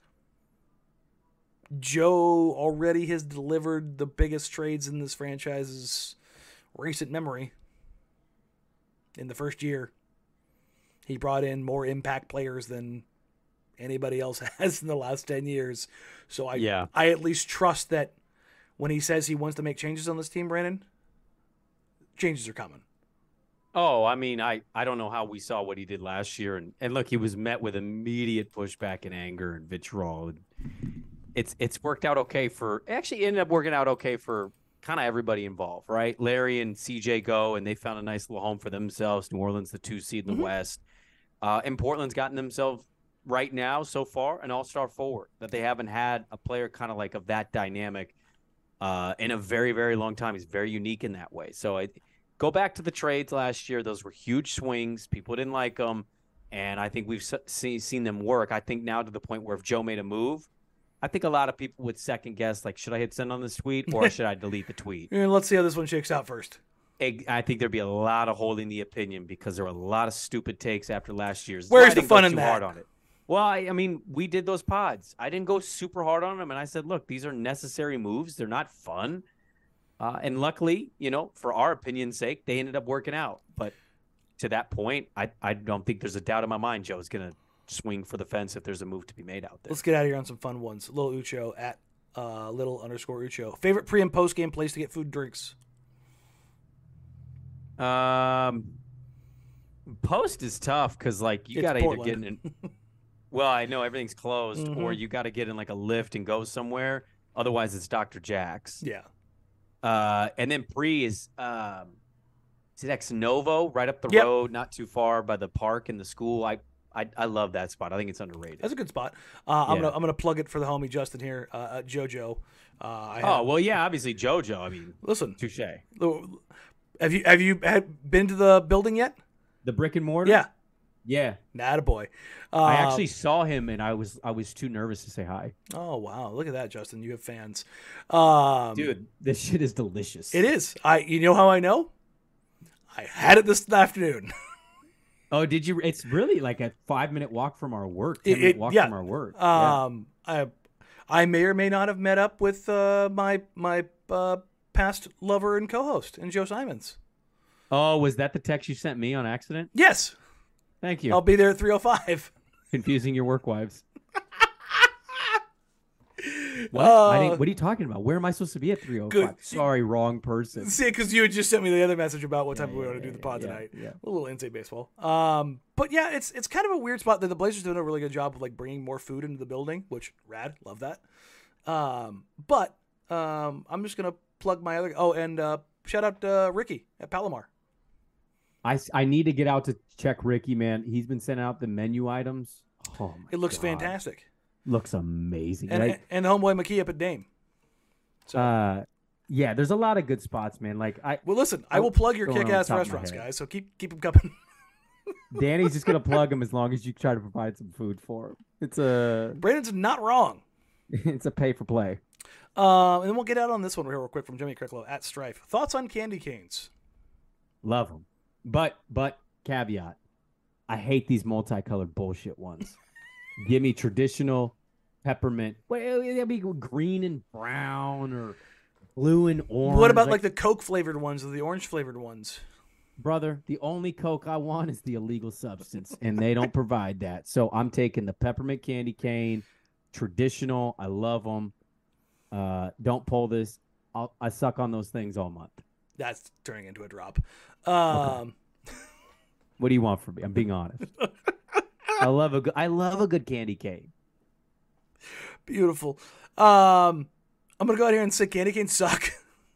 Joe already has delivered the biggest trades in this franchise's recent memory. In the first year, he brought in more impact players than anybody else has in the last ten years. So I, yeah. I at least trust that when he says he wants to make changes on this team, Brandon, changes are coming. Oh, I mean, I, I don't know how we saw what he did last year. And, and look, he was met with immediate pushback and anger and vitriol. It's it's worked out okay for – actually ended up working out okay for kind of everybody involved, right? Larry and C J go, and they found a nice little home for themselves. New Orleans, the two seed in the mm-hmm. West. Uh, and Portland's gotten themselves right now so far an all-star forward that they haven't had a player kind of like of that dynamic uh, in a very, very long time. He's very unique in that way. So I – go back to the trades last year. Those were huge swings. People didn't like them. And I think we've see, seen them work. I think now to the point where if Joe made a move, I think a lot of people would second guess, like, should I hit send on this tweet or should I delete the tweet? Yeah, let's see how this one shakes out first. I think there'd be a lot of holding the opinion because there were a lot of stupid takes after last year's. Where's the fun in that? Hard on it. Well, I, I mean, we did those pods. I didn't go super hard on them. And I said, look, these are necessary moves. They're not fun. Uh, and luckily, you know, for our opinion's sake, they ended up working out. But to that point, I, I don't think there's a doubt in my mind Joe's going to swing for the fence if there's a move to be made out there. Let's get out of here on some fun ones. Little Ucho at uh, little underscore Ucho. Favorite pre- and post-game place to get food and drinks? Um, Post is tough because, like, you got to either get in – well, I know everything's closed, mm-hmm. or you got to get in, like, a lift and go somewhere. Otherwise, it's Doctor Jack's. Yeah. Uh, and then pre is um, is it Ex Novo right up the yep. road, not too far by the park and the school. I, I I love that spot. I think it's underrated. That's a good spot. Uh, I'm yeah. gonna I'm gonna plug it for the homie Justin here, uh, uh, JoJo. Uh, I oh well, yeah, obviously JoJo. I mean, listen, touche. Have you have you had been to the building yet? The brick and mortar? Yeah. Yeah. Attaboy. Uh, I actually saw him, and I was I was too nervous to say hi. Oh, wow. Look at that, Justin. You have fans. Um, Dude, this shit is delicious. It is. I. You know how I know? I had it this afternoon. Oh, did you? It's really like a five-minute walk from our work, ten-minute it, walk yeah. from our work. Um, yeah. I I may or may not have met up with uh, my, my uh, past lover and co-host, and Joe Simons. Oh, was that the text you sent me on accident? Yes. Thank you. I'll be there at three oh five. Confusing your work wives. What? Uh, I didn't, what are you talking about? Where am I supposed to be at three oh five? Good. Sorry, wrong person. See, because you had just sent me the other message about what time yeah, we yeah, want to yeah, do the pod yeah, tonight. Yeah. A little inside baseball. Um, but yeah, it's it's kind of a weird spot that the Blazers doing a really good job of like bringing more food into the building, which rad, love that. Um, but um, I'm just gonna plug my other. Oh, and uh, shout out uh, Ricky at Palomar. I, I need to get out to check Ricky, man. He's been sending out the menu items. Oh my It looks God. fantastic. Looks amazing. And, right? and homeboy McKee up at Dame. So. Uh, yeah, there's a lot of good spots, man. Like I. Well, listen, I will plug your kick-ass restaurants, guys. So keep keep them coming. Danny's just gonna plug them as long as you try to provide some food for him. It's a. Brandon's not wrong. It's a pay for play. Um, and then we'll get out on this one real quick from Jimmy Cricklow at Strife. Thoughts on candy canes? Love them. But, but, caveat, I hate these multicolored bullshit ones. Give me traditional peppermint. Well, it'll be green and brown or blue and orange. What about like, like the Coke flavored ones or the orange flavored ones? Brother, the only Coke I want is the illegal substance, and they don't provide that. So I'm taking the peppermint candy cane, traditional. I love them. Uh, don't pull this. I'll, I suck on those things all month. That's turning into a drop. Um, okay. What do you want from me? I'm being honest. I love a good. I love a good candy cane. Beautiful. Um, I'm gonna go out here and say candy canes suck.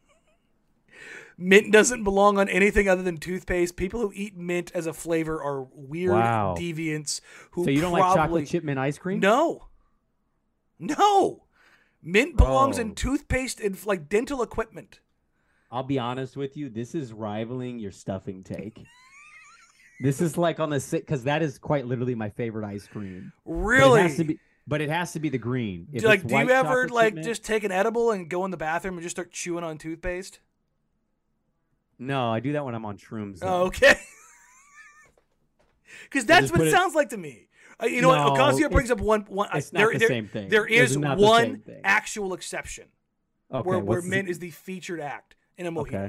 Mint doesn't belong on anything other than toothpaste. People who eat mint as a flavor are weird wow. deviants. Who so you don't probably... like chocolate chip mint ice cream? No, no. Mint belongs Bro. in toothpaste and like dental equipment. I'll be honest with you. This is rivaling your stuffing take. This is like on the sick because that is quite literally my favorite ice cream. Really? But it has to be, but it has to be the green. If like, it's do white you ever chocolate like chip mint- just take an edible and go in the bathroom and just start chewing on toothpaste? No, I do that when I'm on shrooms. Though. Oh, okay. Because that's just what it, it sounds like to me. Uh, you know No, what? Ocasio brings up one. one it's there, not the there, same thing. There It's is not the one same thing. actual exception Okay, where, where what's the- mint is the featured act in a mojito. Okay.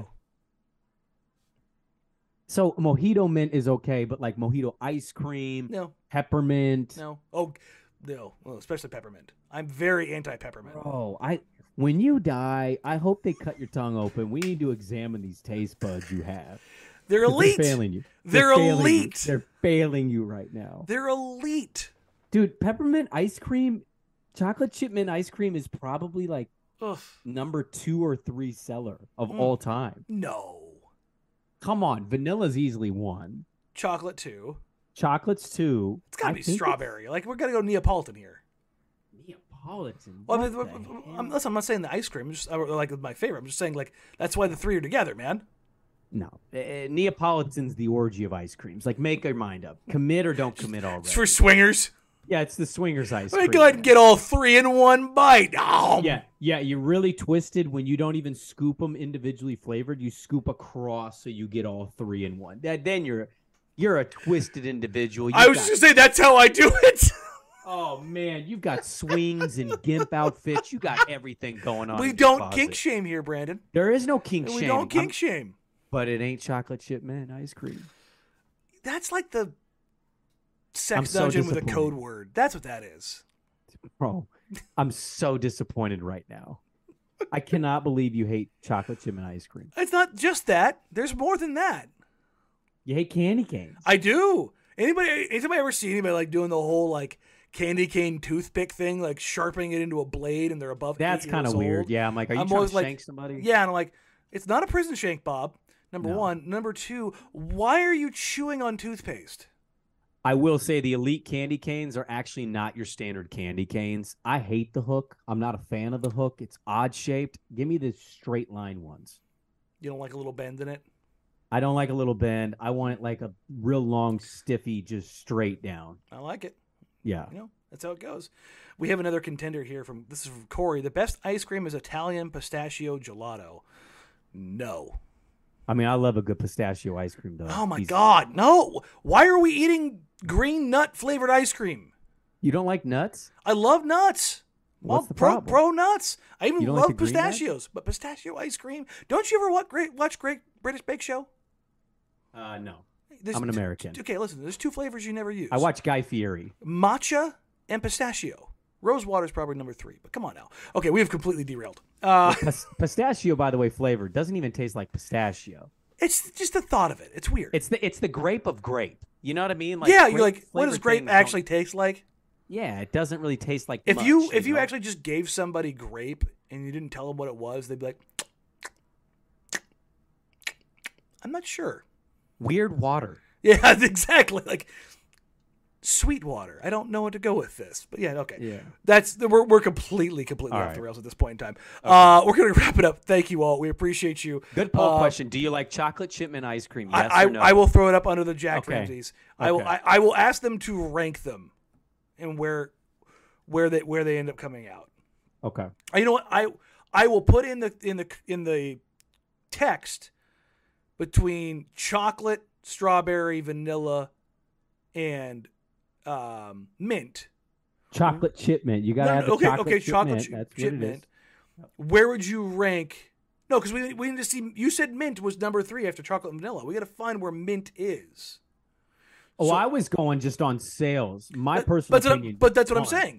So mojito mint is okay, but like mojito ice cream, No, peppermint. no. Oh, no. Well, especially peppermint. I'm very anti-peppermint. Bro, I when you die, I hope they cut your tongue open. We need to examine these taste buds you have. They're 'Cause elite. They're failing you. They're failing you. elite. They're failing you right now. They're elite. Dude, peppermint ice cream, chocolate chip mint ice cream is probably like Ugh. number two or three seller of Mm. all time. No. Come on, vanilla's easily one. Chocolate too. Chocolate's two. It's gotta I be think strawberry. Like we're gonna go Neapolitan here. it's Neapolitan. Well, I What mean, the I'm, hell? listen, I'm not saying the ice cream. I'm just I, like my favorite. I'm just saying like that's why the three are together, man. No, uh, Neapolitan's the orgy of ice creams. Like, make your mind up. Commit or don't commit already. It's for swingers. Yeah, it's the swingers ice Let cream. me go ahead and get all three in one bite. Oh. Yeah, yeah, you're really twisted when you don't even scoop them individually flavored. You scoop across so you get all three in one. That then you're you're a twisted individual. You I was got- just gonna say that's how I do it. Oh man, you've got swings and gimp outfits. You got everything going on. We in your don't closet. kink shame here, Brandon. There is no kink We shame. don't kink I'm- shame. but it ain't chocolate chip mint ice cream. That's like the I'm sex so dungeon with a disappointed. code word. That's what that is. Bro, I'm so disappointed right now. I cannot believe you hate chocolate chip mint ice cream. It's not just that. There's more than that. You hate candy canes. I do. Anybody? Anybody ever see anybody like doing the whole like candy cane toothpick thing, like sharpening it into a blade, and they're above? That's kind of weird. Yeah, I'm like, are you I'm trying always to like- shank somebody? Yeah, and I'm like, it's not a prison shank, Bob. Number No. one. Number two. Why are you chewing on toothpaste? I will say the elite candy canes are actually not your standard candy canes. I hate the hook. I'm not a fan of the hook. It's odd shaped. Give me the straight line ones. You don't like a little bend in it? I don't like a little bend. I want it like a real long, stiffy, just straight down. I like it. Yeah. You know, that's how it goes. We have another contender here from this is from Corey. The best ice cream is Italian pistachio gelato. No. I mean, I love a good pistachio ice cream, though. Oh my These- God, no! Why are we eating green nut flavored ice cream? You don't like nuts? I love nuts. What's Well, the pro, problem? pro nuts. I even You don't like love the green nut? pistachios, but pistachio ice cream. Don't you ever watch Great watch Great British Bake Show? Uh, no. There's I'm an t- American. t- okay, listen. There's two flavors you never use. I watch Guy Fieri. matcha and pistachio. Rosewater is probably number three, but come on now. Okay, we have completely derailed. Uh, Pis- pistachio, by the way, flavor doesn't even taste like pistachio. it's just the thought of it. It's weird. It's the it's the grape of grape. You know what I mean? Like yeah, you're grape like, what does flavored grape things actually don't- taste like? Yeah, it doesn't really taste like. If much, you if you know? actually just gave somebody grape and you didn't tell them what it was, they'd be like, I'm not sure. weird water. Yeah, exactly. Like sweet water. I don't know what to go with this, but yeah, okay. Yeah. That's we're we're completely completely All off right. the rails at this point in time. Uh, we're gonna wrap it up. Thank you all. We appreciate you. Good poll Uh, question. Do you like chocolate chip mint ice cream? Yes I, I, or no? I will throw it up under the Jack Okay. Ramsey's. I will Okay. I, I will ask them to rank them and where where they where they end up coming out. Okay. Uh, You know what? I I will put in the in the in the text between chocolate, strawberry, vanilla, and um, mint. Chocolate chip mint. You gotta No, no, have the okay, chocolate okay, chip chocolate mint. chi- That's chip what it is. mint. Where would you rank? No, because we we need to see. You said mint was number three after chocolate and vanilla. We got to find where mint is. Oh, So- I was going just on sales. My But- personal but, that's what- opinion. but that's what I'm one. saying.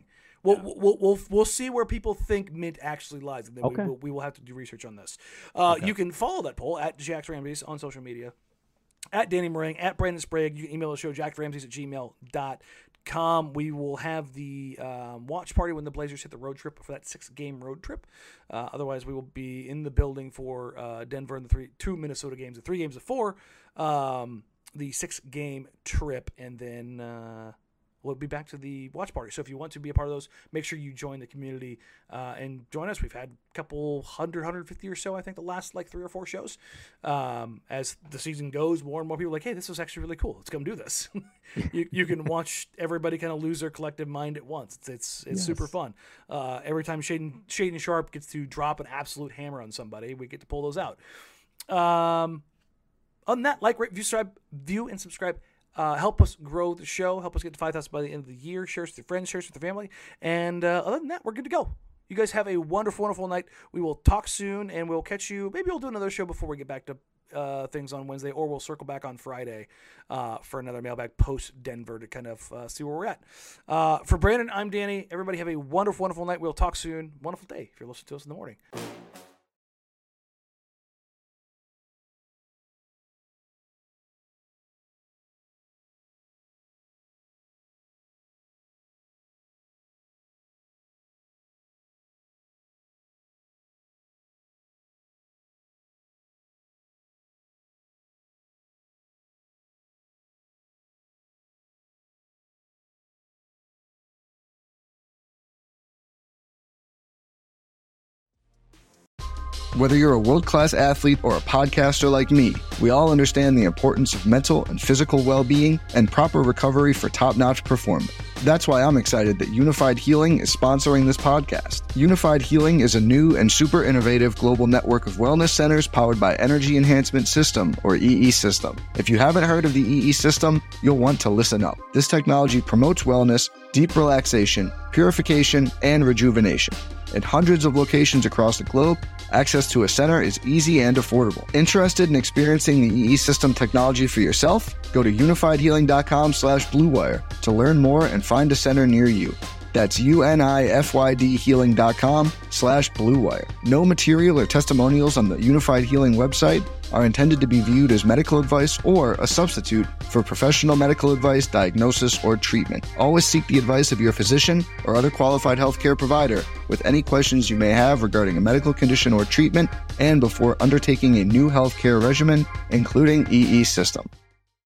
We'll, yeah. we'll, we'll, we'll see where people think Mint actually lies, and then okay. we, will, we will have to do research on this. Uh, okay. You can follow that poll at Jax Ramses on social media, at Danny Meringue, at Brandon Sprague. You can email the show, jackramses at gmail dot com. We will have the um, watch party when the Blazers hit the road trip for that six-game road trip. Uh, otherwise, we will be in the building for uh, Denver and the three, two Minnesota games, the three games of four, um, the six-game trip, and then uh, we'll be back to the watch party. So if you want to be a part of those, make sure you join the community uh, and join us. We've had a couple hundred, one hundred fifty or so, I think, the last like three or four shows. Um, as the season goes, more and more people are like, hey, this was actually really cool. Let's come do this. you, you can watch everybody kind of lose their collective mind at once. It's it's, it's yes. super fun. Uh, every time Shaden, Shaden Sharp gets to drop an absolute hammer on somebody, we get to pull those out. Um, other than that, like, rate, view, subscribe, view, and subscribe. Uh, help us grow the show. Help us get to five thousand by the end of the year. Share us with your friends. Share us with your family. And uh, other than that, we're good to go. You guys have a wonderful, wonderful night. We will talk soon, and we'll catch you. Maybe we'll do another show before we get back to uh, things on Wednesday, or we'll circle back on Friday uh, for another mailbag post-Denver to kind of uh, see where we're at. Uh, for Brandon, I'm Danny. Everybody have a wonderful, wonderful night. We'll talk soon. Wonderful day if you're listening to us in the morning. Whether you're a world-class athlete or a podcaster like me, we all understand the importance of mental and physical well-being and proper recovery for top-notch performance. That's why I'm excited that Unified Healing is sponsoring this podcast. Unified Healing is a new and super innovative global network of wellness centers powered by Energy Enhancement System, or E E System. If you haven't heard of the E E System, you'll want to listen up. This technology promotes wellness, deep relaxation, purification, and rejuvenation. At hundreds of locations across the globe, access to a center is easy and affordable. Interested in experiencing the E E System technology for yourself? Go to unified healing dot com slash blue wire to learn more and find a center near you. That's unified healing dot com slash blue wire. No material or testimonials on the Unified Healing website are intended to be viewed as medical advice or a substitute for professional medical advice, diagnosis, or treatment. Always seek the advice of your physician or other qualified healthcare provider with any questions you may have regarding a medical condition or treatment and before undertaking a new healthcare regimen, including E E System.